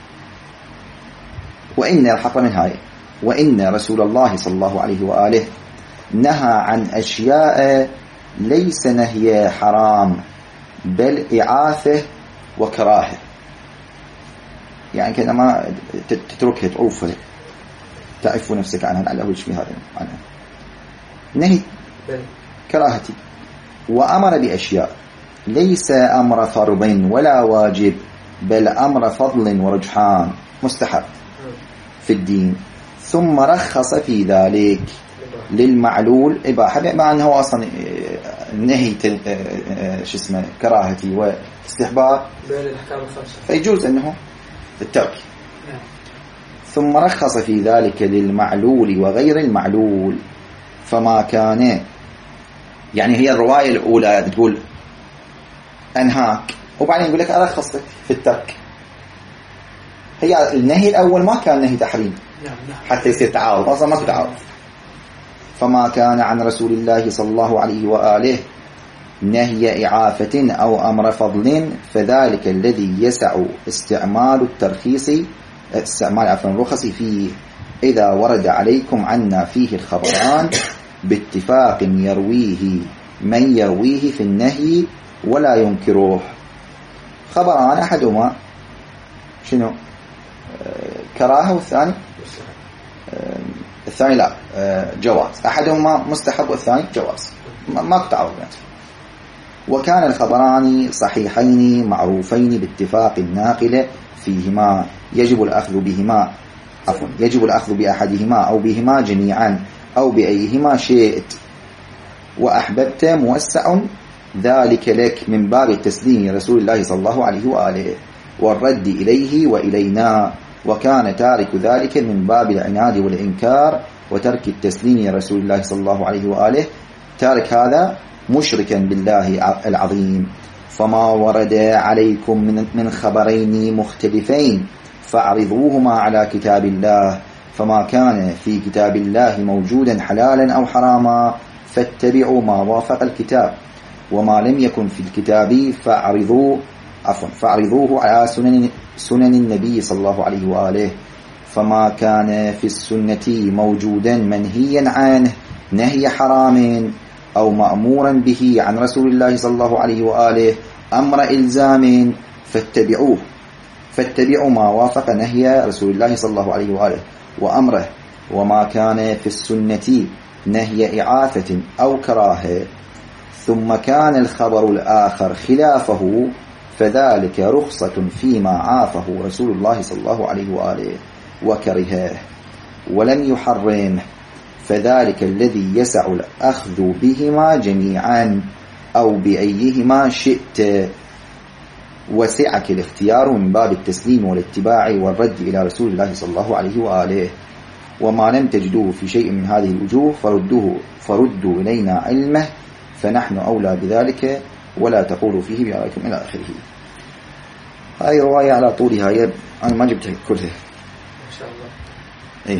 وإن الحق من هاي وإن رسول الله صلى الله عليه وآله نهى عن أشياء ليس نهي حرام بل إعافة وكراهة، يعني كذا ما تتركها تعوفها تعف نفسك عنها لعله يشبه هذا عنها. نهي كراهتي. وأمر بأشياء ليس أمر فرض ولا واجب بل أمر فضل ورجحان مستحب في الدين، ثم رخص في ذلك للمعلول إباحة، مع أنه أصلا نهي شو اسمه كراهتي واستحباب فيجوز أنه الترك. ثم رخص في ذلك للمعلول وغير المعلول، فما كان يعني هي الرواية الأولى تقول أنهاك وبعدين يقول لك أرخص لك في الترك. هي النهي الأول ما كان نهي تحريم حتى يصير تعارض، أصلا ما في تعارض. فما كان عن رسول الله صلى الله عليه وآله نهي إعافة أو أمر فضل فذلك الذي يسع استعمال الترخيص استعمال عفوا الرخص فيه إذا ورد عليكم عنا فيه الخبران باتفاق يرويه من يرويه في النهي ولا ينكروه. خبران أحدهما شنو كراهة والثاني الثاني لا جواز، أحدهما مستحب والثاني جواز، ما تعارض. وكان الخبران صحيحين معروفين باتفاق الناقل فيهما يجب الأخذ بهما عفوا يجب الأخذ بأحدهما أو بهما جميعا أو بأيهما شئت، وأحببت موسع ذلك لك من باب التسليم رسول الله صلى الله عليه وآله والرد إليه وإلينا، وكان تارك ذلك من باب العناد والإنكار وترك التسليم رسول الله صلى الله عليه وآله، تارك هذا مشركا بالله العظيم. فما ورد عليكم من من خبرين مختلفين فاعرضوهما على كتاب الله، فما كان في كتاب الله موجودا حلالا أو حراما فاتبعوا ما وافق الكتاب، وما لم يكن في الكتاب فاعرضوا عفوا فاعرضوه على سنن, سنن النبي صلى الله عليه وآله، فما كان في السنة موجودا منهيا عنه نهي حرام أو مأمورا به عن رسول الله صلى الله عليه وآله أمر إلزام فاتبعوه، فاتبعوا ما وافق نهي رسول الله صلى الله عليه وآله وأمره. وما كان في السنة نهي إعاثة أو كراهة ثم كان الخبر الآخر خلافه فذلك رخصة فيما عافه رسول الله صلى الله عليه وآله وكرهه ولم يحرمه، فذلك الذي يسع الأخذ بهما جميعا أو بأيهما شئت، وسعك الاختيار من باب التسليم والاتباع والرد إلى رسول الله صلى الله عليه وآله. وما لم تجدوه في شيء من هذه الوجوه فردوه فردوا إلينا علمه فنحن أولى بذلك ولا تقولوا فيه بأرائكم إلى آخره. هذه رواية على طولها، هي أنا ما جبت كلها إن شاء الله. إيه.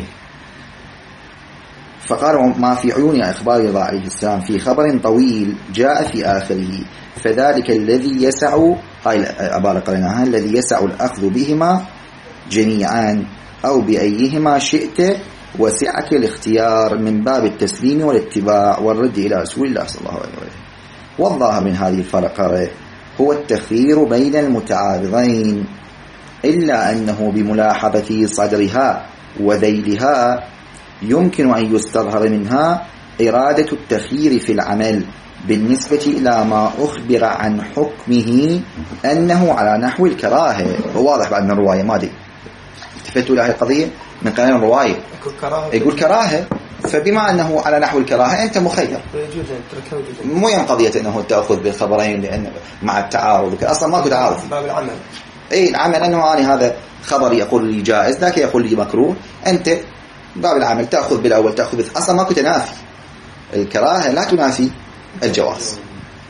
فقال ما في عيون أخبار رضا عليه السلام في خبر طويل جاء في آخره فذلك الذي يسع، هاي العبارة قريناها، الذي يسع الأخذ بهما جميعا أو بأيهما شئت، وسعك الاختيار من باب التسليم والاتباع والرد إلى رسول الله صلى الله عليه وسلم. والظاهر من هذه الفرقة هو التخيير بين المتعارضين، إلا أنه بملاحظة صدرها وذيلها يمكن أن يستظهر منها إرادة التخيير في العمل بالنسبة إلى ما أخبر عن حكمه أنه على نحو الكراهة. واضح بعد من الرواية، ما دي التفتوا لهذه القضية من قرين الرواية يقول كراهة، فبما أنه على نحو الكراهة أنت مخير، مو ين قضية أنه تأخذ بالخبرين لأن مع التعارض أصلا ماكو تعارض باب العمل. أي العمل أنه أنا هذا خبر يقول لي جائز ذاك يقول لي مكروه، أنت باب العمل تأخذ بالأول تأخذ بالثاني، أصلا ماكو تنافي، الكراهة لا تنافي الجواز.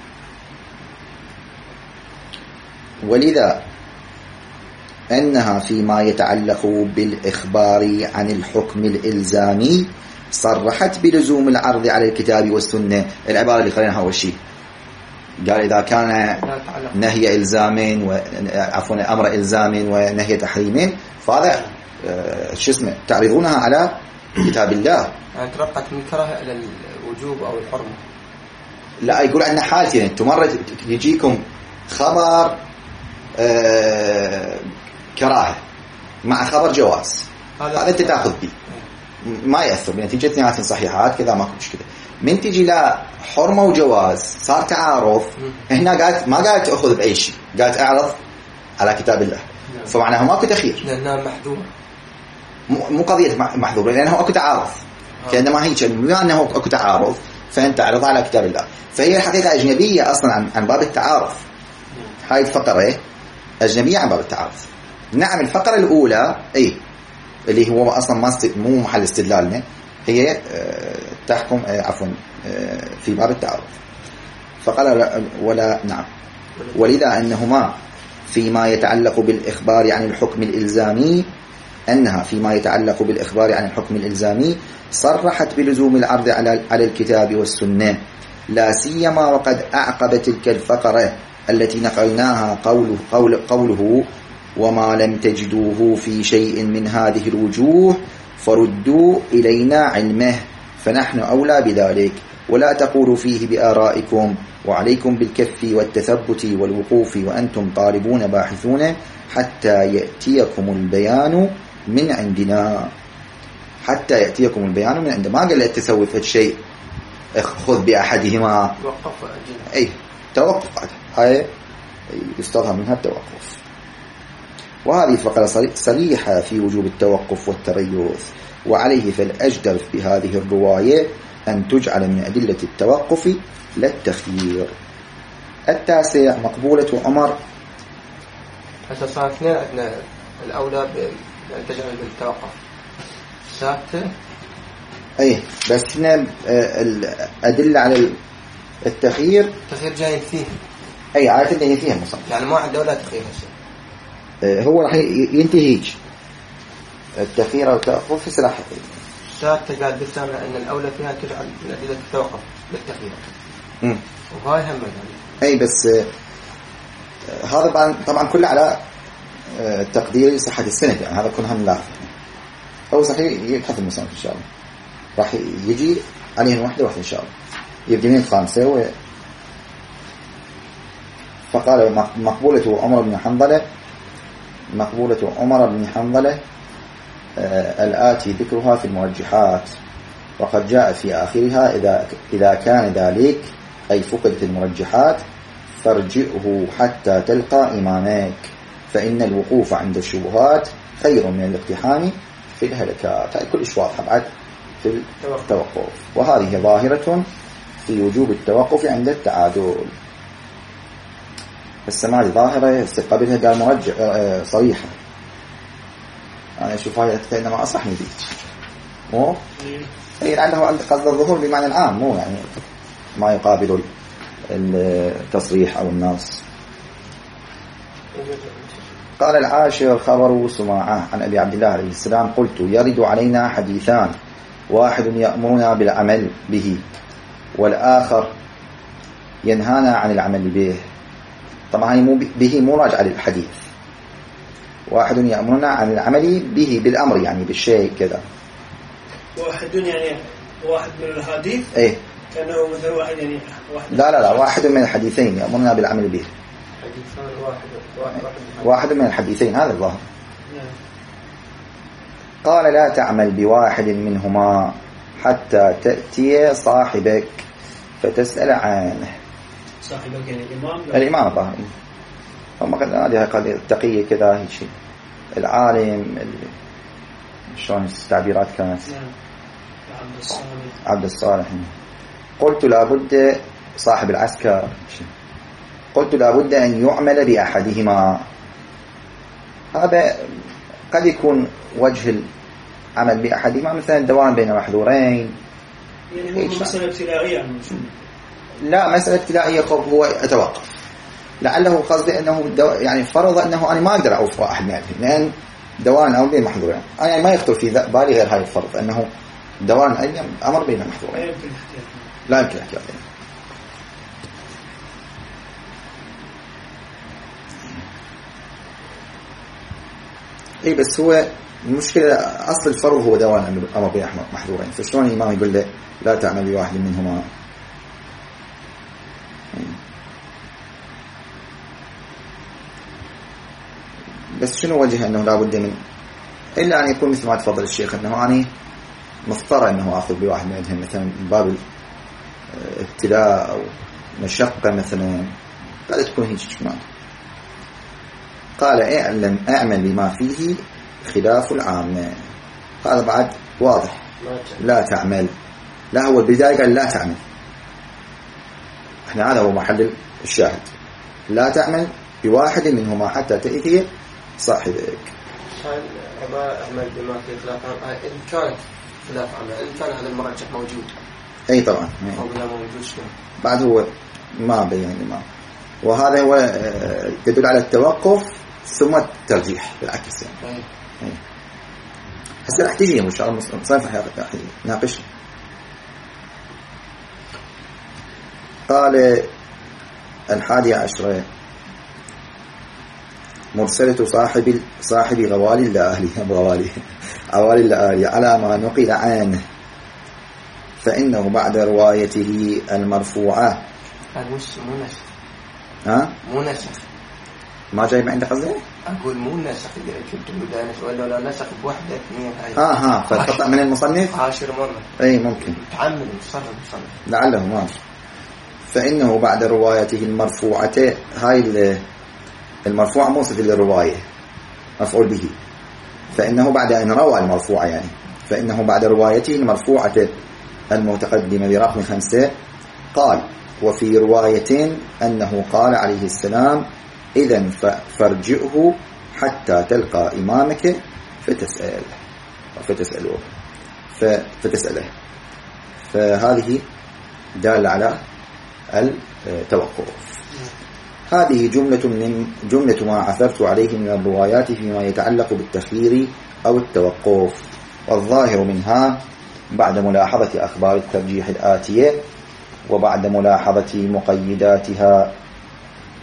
ولذا أنها فيما يتعلق بالإخبار عن الحكم الإلزامي صرحت بلزوم العرض على الكتاب والسنة. العبارة اللي قريناها أول شيء قال إذا كان نهي إلزام وعفوا أمر إلزام ونهي تحريم فهذا شو اسمه تعرضونها على كتاب الله، يعني ترقت من كراهة إلى الوجوب أو الحرمة. لا يقول عندنا حالتين، انتم مرة يجيكم خبر آه كراهة مع خبر جواز، هذا انت تأخذ به ما يأثر بنتيجة اثنيناتهم صحيحات كذا ماكو مشكلة. من تجي لا حرمة وجواز صار تعارض، هنا قالت ما قالت تأخذ بأي شيء، قالت أعرض على كتاب الله، فمعناها ماكو تخير لأنها محذورة، مو قضية محذورة لأنه أكو تعارض، كأنما هيك بما أنه أكو تعارض فأنت تعرض على كتاب الله، فهي حقيقة أجنبية أصلا عن, عن باب التعارض. هاي الفقرة أجنبية عن باب التعارض. نعم الفقرة الأولى أي اللي هو أصلا ما مو محل استدلالنا، هي تحكم عفوا في باب التعارض. فقال ولا نعم ولذا أنهما فيما يتعلق بالإخبار عن الحكم الإلزامي أنها فيما يتعلق بالإخبار عن الحكم الإلزامي صرحت بلزوم العرض على على الكتاب والسنة، لا سيما وقد أعقب تلك الفقرة التي نقلناها قوله, قول قوله وما لم تجدوه في شيء من هذه الوجوه فردوا إلينا علمه فنحن أولى بذلك ولا تقولوا فيه بآرائكم وعليكم بالكف والتثبت والوقوف وأنتم طالبون باحثون حتى يأتيكم البيان من عندنا. حتى يأتيكم البيان من عندنا، ما قال لا تسوي في الشيء خذ بأحدهما، توقف أي توقف، هاي يستظهر منها التوقف. وهذه الفقرة صريحة في وجوب التوقف والتريث، وعليه فالأجدر بهذه الرواية أن تجعل من أدلة التوقف لا التخيير. التاسع مقبولة عمر. حتى صار اثنين عندنا الأولى بأن تجعل بالتوقف ساكتة. أي بس هنا الأدلة على التخيير التخيير جاي فيه، أي عادة هي فيها مصنف، يعني ما عنده ولا تخيير هسه، هو راح ينتهي هيك التخيير أو التوقف في سلاح ساكتة. قال بالسامع أن الأولى فيها تجعل من أدلة التوقف بالتخيير، وهاي هم يعني. أي بس هذا طبعا كله على تقدير صحة السند، يعني هذا كلها نلاحظ. أو صحيح يبحث المصنف إن شاء الله راح يجي عليهم واحدة واحدة إن شاء الله. يبدأ من الخامسة و... فقال مقبولة عمر بن حنظلة مقبولة عمر بن حنظلة آه الآتي ذكرها في المرجحات، وقد جاء في آخرها إذا إذا كان ذلك أي فقدت المرجحات فارجئه حتى تلقى إمامك، فإن الوقوف عند الشبهات خير من الاقتحام في الهلكات. هذه كل شيء واضحة بعد في التوقف، وهذه ظاهرة في وجوب التوقف عند التعادل. السماع ظاهرة استقبلها قال مرجع صريحة. أنا أشوف هاي إنما أصحني دي مو أي لعله عند قصد الظهور بمعنى العام، مو يعني ما يقابل التصريح أو النص. قال العاشر خبر سماعة عن أبي عبد الله عليه السلام قلت يرد علينا حديثان، واحد يأمرنا بالعمل به والآخر ينهانا عن العمل به. طبعا مو به مو راجع للحديث. واحد يأمرنا عن العمل به بالأمر يعني بالشيء كذا. واحد يعني واحد من الحديث ايه كأنه مثل واحد يعني واحد لا لا لا واحد من الحديثين يأمرنا بالعمل به. حديثان واحد واحد, واحد من الحديثين هذا الظاهر. قال لا تعمل بواحد منهما حتى تأتي صاحبك فتسأل عنه. صاحبك يعني الإمام؟ الإمام الظاهر. هم قالوا هذه قضية التقية كذا هيك شيء. العالم شلون التعبيرات كانت؟ عبد الصالح. عبد الصالح. قلت لابد صاحب العسكر. قلت لابد أن يعمل بأحدهما. هذا قد يكون وجه العمل بأحدهما مثلا الدوام بين محظورين. يعني هو مسألة ابتدائية. لا مسألة ابتدائية هو أتوقف. لعله قصدي أنه يعني فرض أنه أنا ما أقدر أعوف واحد من هذه لأن دوان أو بين محظورين. أنا يعني ما يخطر في بالي غير هاي الفرض أنه دوان أي أمر بين محظورين. لا يمكن احتياط. اي بس هو المشكلة أصل الفرض هو دوان أمر بين محظورين، فشلون الإمام يقول له لا تعمل بواحد منهما؟ بس شنو وجه أنه لا بد من إلا أن يكون مثل ما تفضل الشيخ أنه أنا مضطر أنه أخذ بواحد منهم مثلا باب ابتلاء أو مشقة مثلا قد تكون هيك كمان. قال اعلم اعمل بما فيه خلاف العامة. هذا بعد واضح. لا تعمل. لا هو البداية قال لا تعمل. احنا هذا هو محل الشاهد. لا تعمل بواحد منهما حتى تأتي صاحبك. كان عبارة أعمل بما فيه خلاف عامة إن كانت خلاف عامة إن كان هذا المرجح موجود. أي طبعا. أو لا موجود شنو؟ بعد هو ما بين ما. وهذا هو يدل على التوقف ثم الترجيح بالعكس يعني. أي. هسه راح تجي إن شاء الله صنف راح ناقش. قال الحادي عشرة مرسلة صاحب صاحب غوالي لأهلي غوالي غوالي لأهلي على ما نقل عنه فإنه بعد روايته المرفوعة. هذا مش مو نسخ. ها؟ مو نسخ. ما جاي ما عندك قصدي؟ أقول مو نسخ اللي كنت بدأنا ولا لا نسخ بوحدة اثنين هاي. آه ها فالخطأ من المصنف. عاشر مرة. أي ممكن. تعمل مصرف مصنف. لعله ماشي. فإنه بعد روايته المرفوعة هاي المرفوعة موصف للرواية مفعول به. فإنه بعد أن روى المرفوعة يعني فإنه بعد روايته المرفوعة المتقدمة برقم خمسة قال وفي رواية أنه قال عليه السلام إذن فارجئه حتى تلقى إمامك فتسأل فتسأله فتسأله. فهذه دال على التوقف. هذه جملة من جملة ما عثرت عليه من الروايات فيما يتعلق بالتخيير أو التوقف، والظاهر منها بعد ملاحظة أخبار الترجيح الآتية وبعد ملاحظة مقيداتها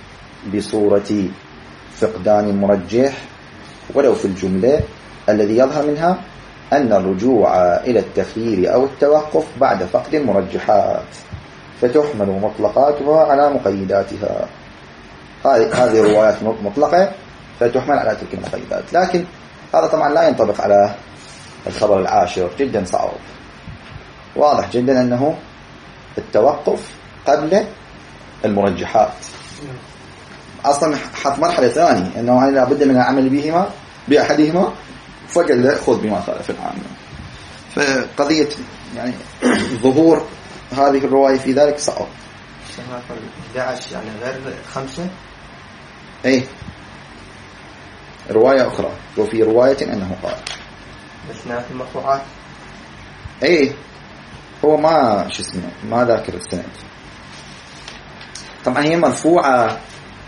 بصورة فقدان المرجح ولو في الجملة، الذي يظهر منها أن الرجوع إلى التخيير أو التوقف بعد فقد المرجحات، فتحمل مطلقاتها على مقيداتها. هذه روايات مطلقة فتحمل على تلك المقيدات، لكن هذا طبعا لا ينطبق على الخبر العاشر، جدا صعب. واضح جدا أنه التوقف قبل المرجحات أصلا حط مرحلة ثانية، أنه لا بد من العمل بهما بأحدهما فقال خذ بما خالف العامة. فقضية يعني ظهور هذه الرواية في ذلك صعب. أحد عشر يعني غير خمسة. أي رواية أخرى، وفي رواية أنه قال اثناء المرفوعات. أي هو ما شو اسمه ما ذاكر السند. طبعا هي مرفوعة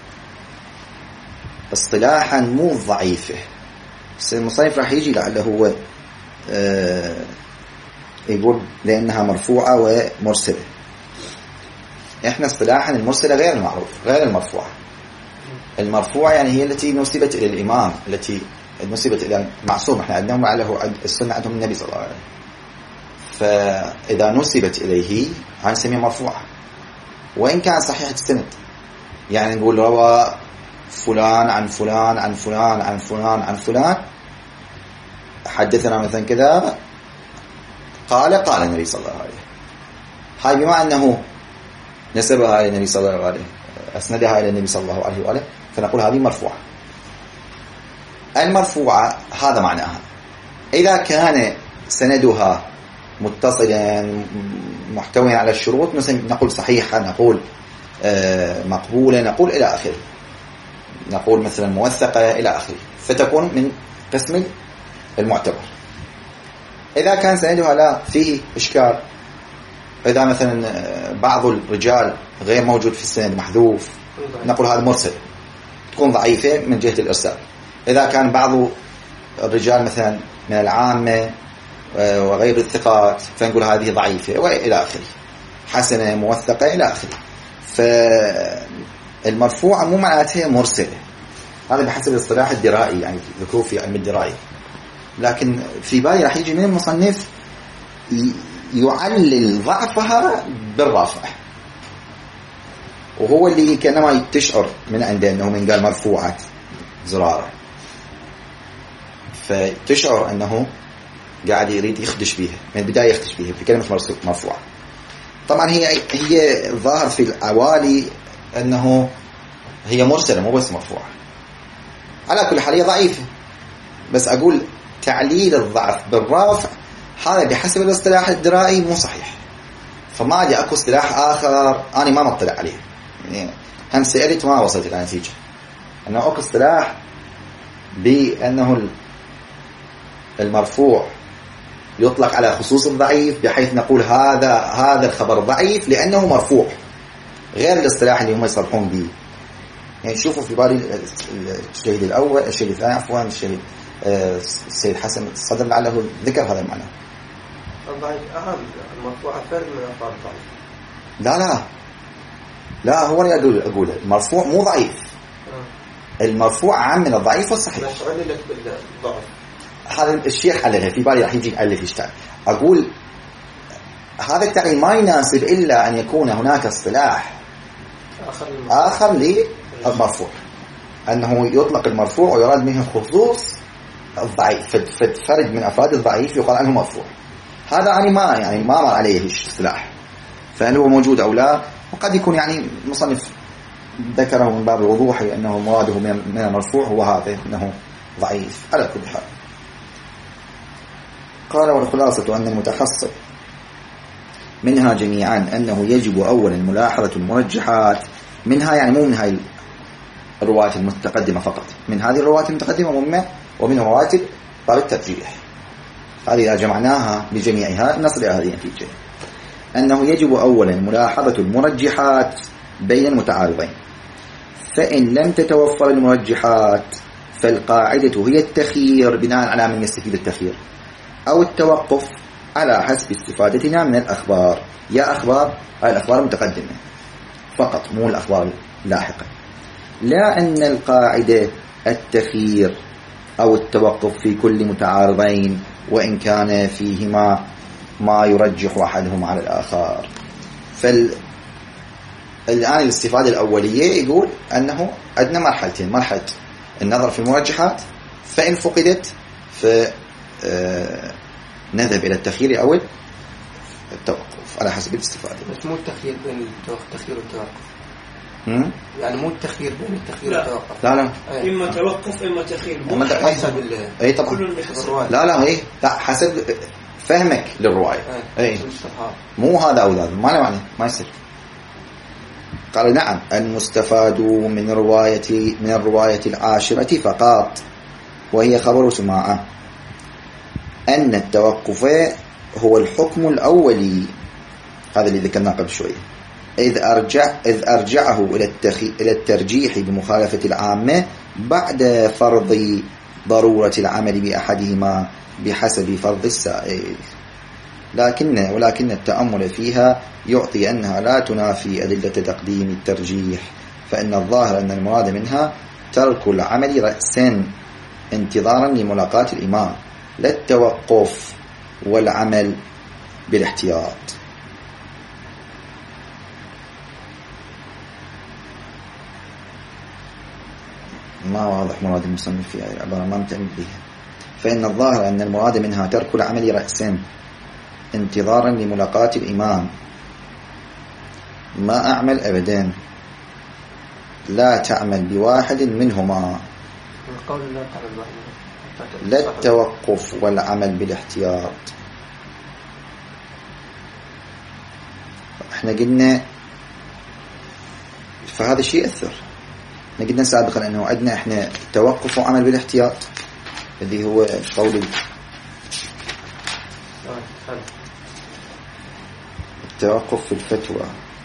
اصطلاحا مو ضعيفة، بس المصنف راح يجي لعله هو آه يقول لأنها مرفوعة ومرسلة. احنا اصطلاحا المرسلة غير المعروف غير المرفوعة. المرفوعة يعني هي التي نسبت إلى الإمام، التي نسبت إلى معصوم. احنا عندهم على السنة عندهم النبي صلى الله عليه وسلم، فإذا نسبت إليه هنسميها مرفوعة وإن كان صحيح السند. يعني نقول روى فلان عن فلان عن فلان عن فلان عن فلان حدثنا مثلا كذا قال قال النبي صلى الله عليه وسلم. هاي بما أنه نسبها إلى النبي صلى الله عليه وسلم، أسندها إلى النبي صلى الله عليه وسلم، فنقول هذه مرفوعة. المرفوعة هذا معناها إذا كان سندها متصلا محتويا على الشروط، مثلا نقول صحيحة، نقول مقبولة، نقول إلى آخره، نقول مثلا موثقة إلى آخره، فتكون من قسم المعتبر. إذا كان سندها لا فيه إشكال، إذا مثلا بعض الرجال غير موجود في السند محذوف، نقول هذا مرسل، تكون ضعيفة من جهة الإرسال. إذا كان بعض الرجال مثلا من العامة وغير الثقات فنقول هذه ضعيفة وإلى آخره، حسنة موثقة إلى آخره. فالمرفوعة مو معناتها مرسلة، هذا بحسب الاصطلاح الدرائي، يعني ذكور في علم الدرائي. لكن في بالي راح يجي من المصنف يعلل ضعفها بالرافع، وهو اللي كأنما تشعر من عنده أنه من قال مرفوعة زرارة، فتشعر أنه قاعد يريد يخدش بيها من البداية، يخدش بيها بكلمة مرفوعة. طبعا هي هي ظاهر في الأوالي أنه هي مرسلة مو بس مرفوعة. على كل حال هي ضعيفة، بس أقول تعليل الضعف بالرافع هذا بحسب الاصطلاح الدرائي مو صحيح. فما عندي أكو اصطلاح آخر أنا ما مطلع عليه، يعني هم سألت ما وصلت إلى نتيجة أنه أكو اصطلاح بأنه المرفوع يطلق على خصوص الضعيف، بحيث نقول هذا هذا الخبر ضعيف لأنه مرفوع، غير الاصطلاح اللي هم يصرحون به. يعني شوفوا في بالي الشهيد الأول الشهيد الثاني عفوا الشهيد السيد حسن الصدر لعله ذكر هذا المعنى. الضعيف أهم، المرفوع فرد من أفراد الضعيف. لا لا لا هو اللي أقول أقوله المرفوع مو ضعيف، المرفوع عام من الضعيف والصحيح. مش عللت بالضعف، هذا الشيخ عليه في بالي راح يجي يألف يشتغل. أقول هذا التعليل ما يناسب إلا أن يكون هناك اصطلاح آخر, آخر للمرفوع، أنه يطلق المرفوع ويراد منه خصوص الضعيف، فرد من أفراد الضعيف يقال عنه مرفوع. هذا يعني ما يعني ما مر عليه اصطلاح، فهل هو موجود أو لا؟ وقد يكون يعني مصنف ذكره من باب الوضوح أنه مراده من المرفوع هو هذا أنه ضعيف. على كل حال قال والخلاصة أن المتحصل منها جميعا أنه يجب أولا ملاحظة المرجحات منها، يعني مو من هاي الروايات المتقدمة فقط، من هذه الروايات المتقدمة ومن ومن رواتب باب الترجيح. هذه إذا جمعناها بجميعها نصل إلى هذه النتيجة، أنه يجب أولا ملاحظة المرجحات بين المتعارضين، فإن لم تتوفر المرجحات فالقاعدة هي التخيير بناء على من يستفيد التخيير، أو التوقف على حسب استفادتنا من الأخبار. يا أخبار الأخبار المتقدمة فقط مو الأخبار اللاحقة. لا أن القاعدة التخيير أو التوقف في كل متعارضين وإن كان فيهما ما يرجح أحدهما على الآخر. فالآن الاستفادة الأولية يقول أنه عندنا مرحلتين: مرحلة النظر في المرجحات، فإن فقدت فنذهب إلى التخيير أو التوقف على حسب الاستفادة. بس مو التخيير بين التخيير والتوقف، هم؟ يعني مو التخيير بين التخيير لا. والتوقف. لا لا أي. إما توقف إما تخيير، إما حسب أي طبعا. لا لا هي لا حسب فهمك للرواية. أي مو هذا أو ذا، ما له معنى، ما يصير. قال: نعم، المستفاد من رواية من الرواية العاشرة فقط، وهي خبر سماعة، أن التوقف هو الحكم الأولي، هذا اللي ذكرناه قبل شوية، إذ أرجع إذ أرجعه إلى التخي إلى الترجيح بمخالفة العامة بعد فرض ضرورة العمل بأحدهما بحسب فرض السائل. لكن ولكن التأمل فيها يعطي أنها لا تنافي أدلة تقديم الترجيح، فإن الظاهر أن المراد منها ترك العمل رأسا انتظارا لملاقاة الإمام، لا التوقف والعمل بالاحتياط. ما واضح مراد المصنف في العبارة، ما متأمل بها. فإن الظاهر أن المراد منها ترك العمل رأسا انتظارا لملاقاة الإمام. ما أعمل أبدا، لا تعمل بواحد منهما، لا التوقف والعمل بالاحتياط. احنا قلنا فهذا الشيء يأثر. احنا قلنا سابقا أنه عندنا احنا توقف وعمل بالاحتياط اللي هو قول التوقف في الفتوى.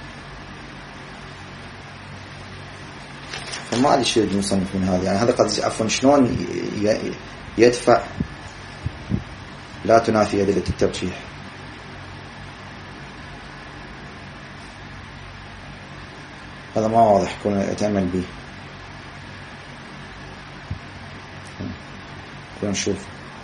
فما أدري شيء المصنف من هذا، يعني هذا قد عفوا شلون يدفع لا تنافي أدلة الترجيح. هذا ما واضح، كون أتأمل به كون نشوف.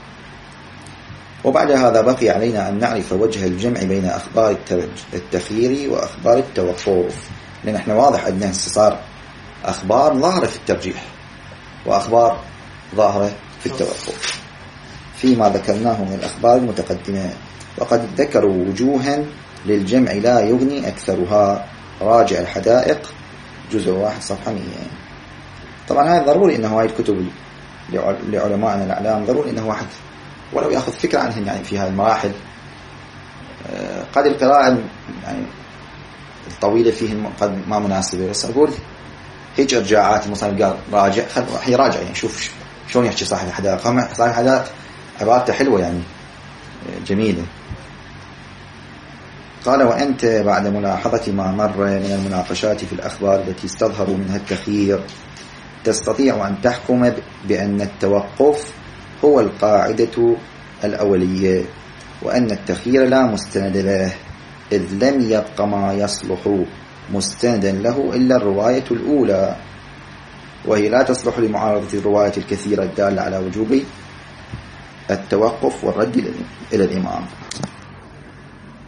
وبعد هذا بقي علينا أن نعرف وجه الجمع بين أخبار التخيير وأخبار التوقف، لأن احنا واضح أنه صار أخبار ظاهرة في الترجيح وأخبار ظاهرة في التوقف فيما ذكرناه من الأخبار المتقدمة. وقد ذكروا وجوها للجمع لا يغني أكثرها، راجع الحدائق جزء واحد صفحة مئة. طبعا هذا ضروري أنه هاي الكتب لعلمائنا الأعلام ضروري أنه واحد ولو يأخذ فكرة عنهم يعني في هذه المراحل. قد القراءة يعني الطويلة فيه قد ما مناسبة، بس أقول هيج إرجاعات المصنف قال راجع، خل راح يراجع يعني شوف شلون يحكي صاحب الحدائق. صاحب الحدائق عبارته حلوة يعني جميلة. قال: وأنت بعد ملاحظة ما مر من المناقشات في الأخبار التي استظهروا منها التخيير تستطيع أن تحكم بأن التوقف هو القاعدة الأولية، وأن التخيير لا مستند له، إذ لم يبق ما يصلح مستندا له إلا الرواية الأولى، وهي لا تصلح لمعارضة الرواية الكثيرة الدالة على وجوب التوقف والرد إلى الإمام.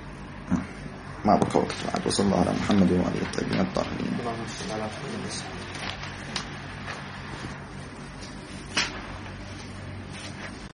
ما بقى وقت بعد. وصلى الله على محمد وعلى آله الطيبين الطاهرين.